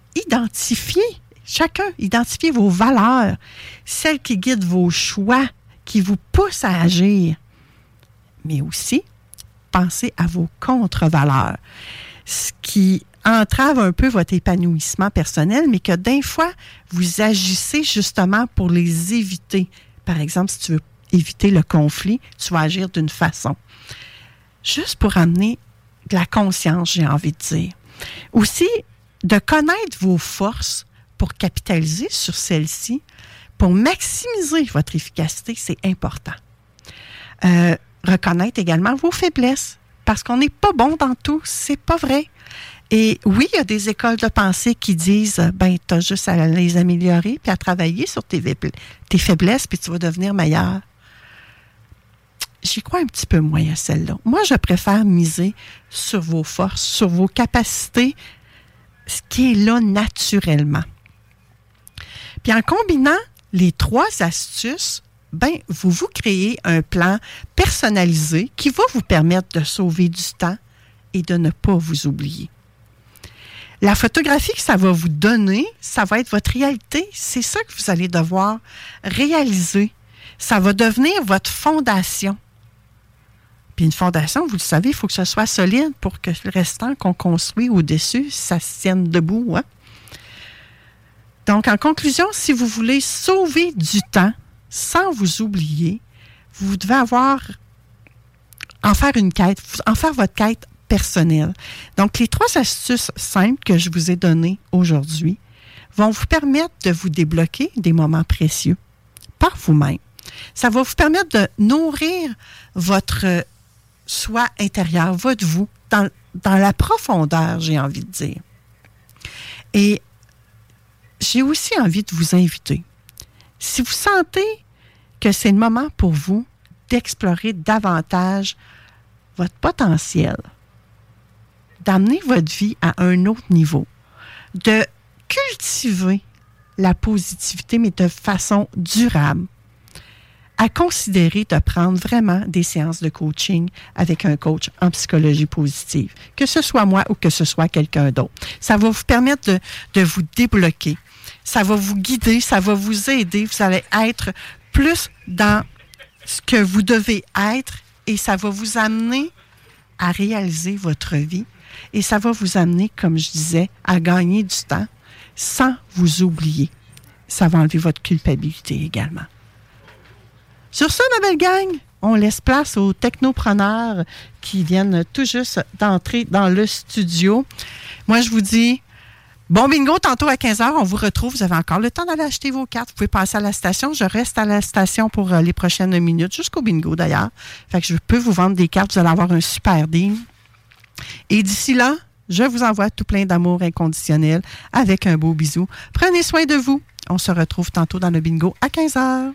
identifiez vos valeurs, celles qui guident vos choix, qui vous poussent à agir. Mais aussi, pensez à vos contre-valeurs, ce qui entrave un peu votre épanouissement personnel, mais que d'un fois, vous agissez justement pour les éviter. Par exemple, si tu veux éviter le conflit, tu vas agir d'une façon. Juste pour amener de la conscience, j'ai envie de dire. Aussi, de connaître vos forces pour capitaliser sur celles-ci, pour maximiser votre efficacité, c'est important. Reconnaître également vos faiblesses, parce qu'on n'est pas bon dans tout, c'est pas vrai. Et oui, il y a des écoles de pensée qui disent, tu as juste à les améliorer puis à travailler sur tes faiblesses, puis tu vas devenir meilleur. J'y crois un petit peu moins à celle-là. Moi, je préfère miser sur vos forces, sur vos capacités, ce qui est là naturellement. Puis en combinant les 3 astuces, vous créez un plan personnalisé qui va vous permettre de sauver du temps et de ne pas vous oublier. La photographie que ça va vous donner, ça va être votre réalité. C'est ça que vous allez devoir réaliser. Ça va devenir votre fondation. Puis une fondation, vous le savez, il faut que ce soit solide pour que le restant qu'on construit au-dessus, ça se tienne debout. Hein? Donc, en conclusion, si vous voulez sauver du temps sans vous oublier, vous devez avoir en faire une quête, en faire votre quête personnelle. Donc, les 3 astuces simples que je vous ai données aujourd'hui vont vous permettre de vous débloquer des moments précieux par vous-même. Ça va vous permettre de nourrir votre soi intérieur, votre vous, dans la profondeur, j'ai envie de dire. Et j'ai aussi envie de vous inviter. Si vous sentez que c'est le moment pour vous d'explorer davantage votre potentiel, d'amener votre vie à un autre niveau, de cultiver la positivité, mais de façon durable, à considérer de prendre vraiment des séances de coaching avec un coach en psychologie positive, que ce soit moi ou que ce soit quelqu'un d'autre. Ça va vous permettre de vous débloquer. Ça va vous guider, ça va vous aider. Vous allez être plus dans ce que vous devez être et ça va vous amener à réaliser votre vie et ça va vous amener, comme je disais, à gagner du temps sans vous oublier. Ça va enlever votre culpabilité également. Sur ce, ma belle gang, on laisse place aux technopreneurs qui viennent tout juste d'entrer dans le studio. Moi, je vous dis, bon bingo, tantôt à 15h, on vous retrouve. Vous avez encore le temps d'aller acheter vos cartes. Vous pouvez passer à la station. Je reste à la station pour les prochaines minutes, jusqu'au bingo d'ailleurs. Fait que je peux vous vendre des cartes. Vous allez avoir un super deal. Et d'ici là, je vous envoie tout plein d'amour inconditionnel avec un beau bisou. Prenez soin de vous. On se retrouve tantôt dans le bingo à 15h.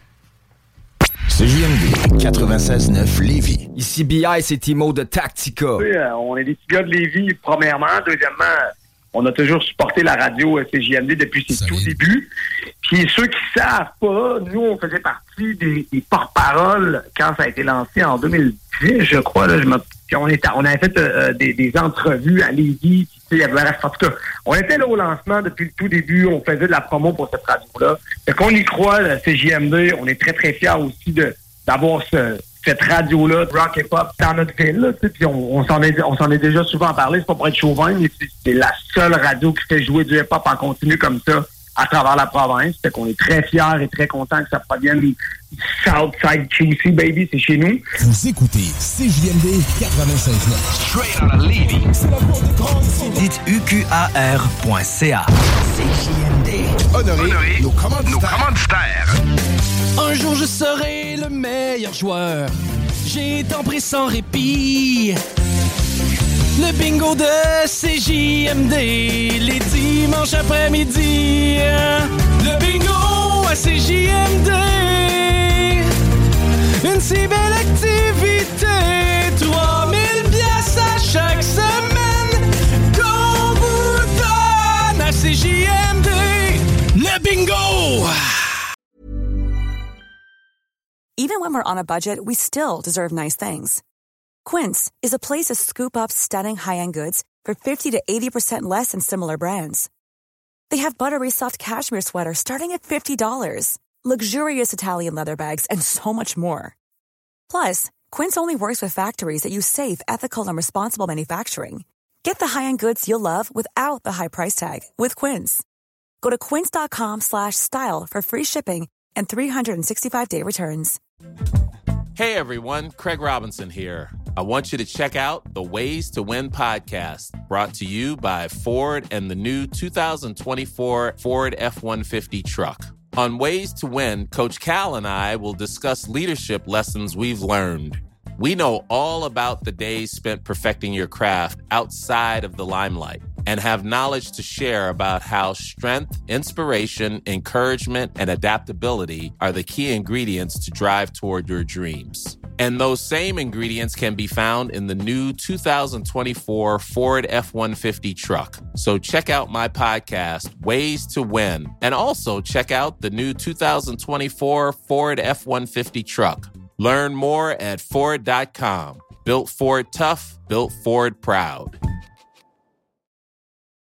CJMD 96.9 Lévis. Ici BI, c'est Timo de Tactica. Oui, on est des petits gars de Lévis, premièrement. Deuxièmement, on a toujours supporté la radio CJMD depuis ses tout débuts. Puis ceux qui ne savent pas, nous, on faisait partie des porte-paroles quand ça a été lancé en 2010, je crois. Là, on avait fait des entrevues à Lévis. En tout cas, on était là au lancement depuis le tout début. On faisait de la promo pour cette radio-là. Fait qu'on y croit, la CJMD. On est très, très fiers aussi d'avoir cette radio-là, de rock et pop, dans notre ville. Là, puis on s'en est déjà souvent parlé. C'est pas pour être chauvin, mais c'est la seule radio qui fait jouer du hip-hop en continu comme ça à travers la province. Fait qu'on est très fiers et très contents que ça provienne du Southside QC, baby. C'est chez nous. Vous écoutez CJMD 96.9. Straight out of Lévis. Dites UQAR.ca. CJMD. Honorez nos commanditaires. Un jour je serai le meilleur joueur. J'ai tant pris sans répit. Le bingo de CJMD, les dimanches après-midi. Le bingo à CJMD, une si belle activité. 3000 piastres à chaque semaine qu'on vous donne à CJMD. Le bingo! Even when we're on a budget, we still deserve nice things. Quince is a place to scoop up stunning high-end goods for 50 to 80% less than similar brands. They have buttery soft cashmere sweaters starting at $50, luxurious Italian leather bags, and so much more. Plus, Quince only works with factories that use safe, ethical, and responsible manufacturing. Get the high-end goods you'll love without the high price tag with Quince. Go to quince.com/style for free shipping and 365-day returns. Hey everyone, Craig Robinson here. I want you to check out the Ways to Win podcast, brought to you by Ford and the new 2024 Ford F-150 truck. On Ways to Win, Coach Cal and I will discuss leadership lessons we've learned. We know all about the days spent perfecting your craft outside of the limelight and have knowledge to share about how strength, inspiration, encouragement, and adaptability are the key ingredients to drive toward your dreams. And those same ingredients can be found in the new 2024 Ford F-150 truck. So check out my podcast, Ways to Win, and also check out the new 2024 Ford F-150 truck. Learn more at Ford.com. Built Ford tough, built Ford proud.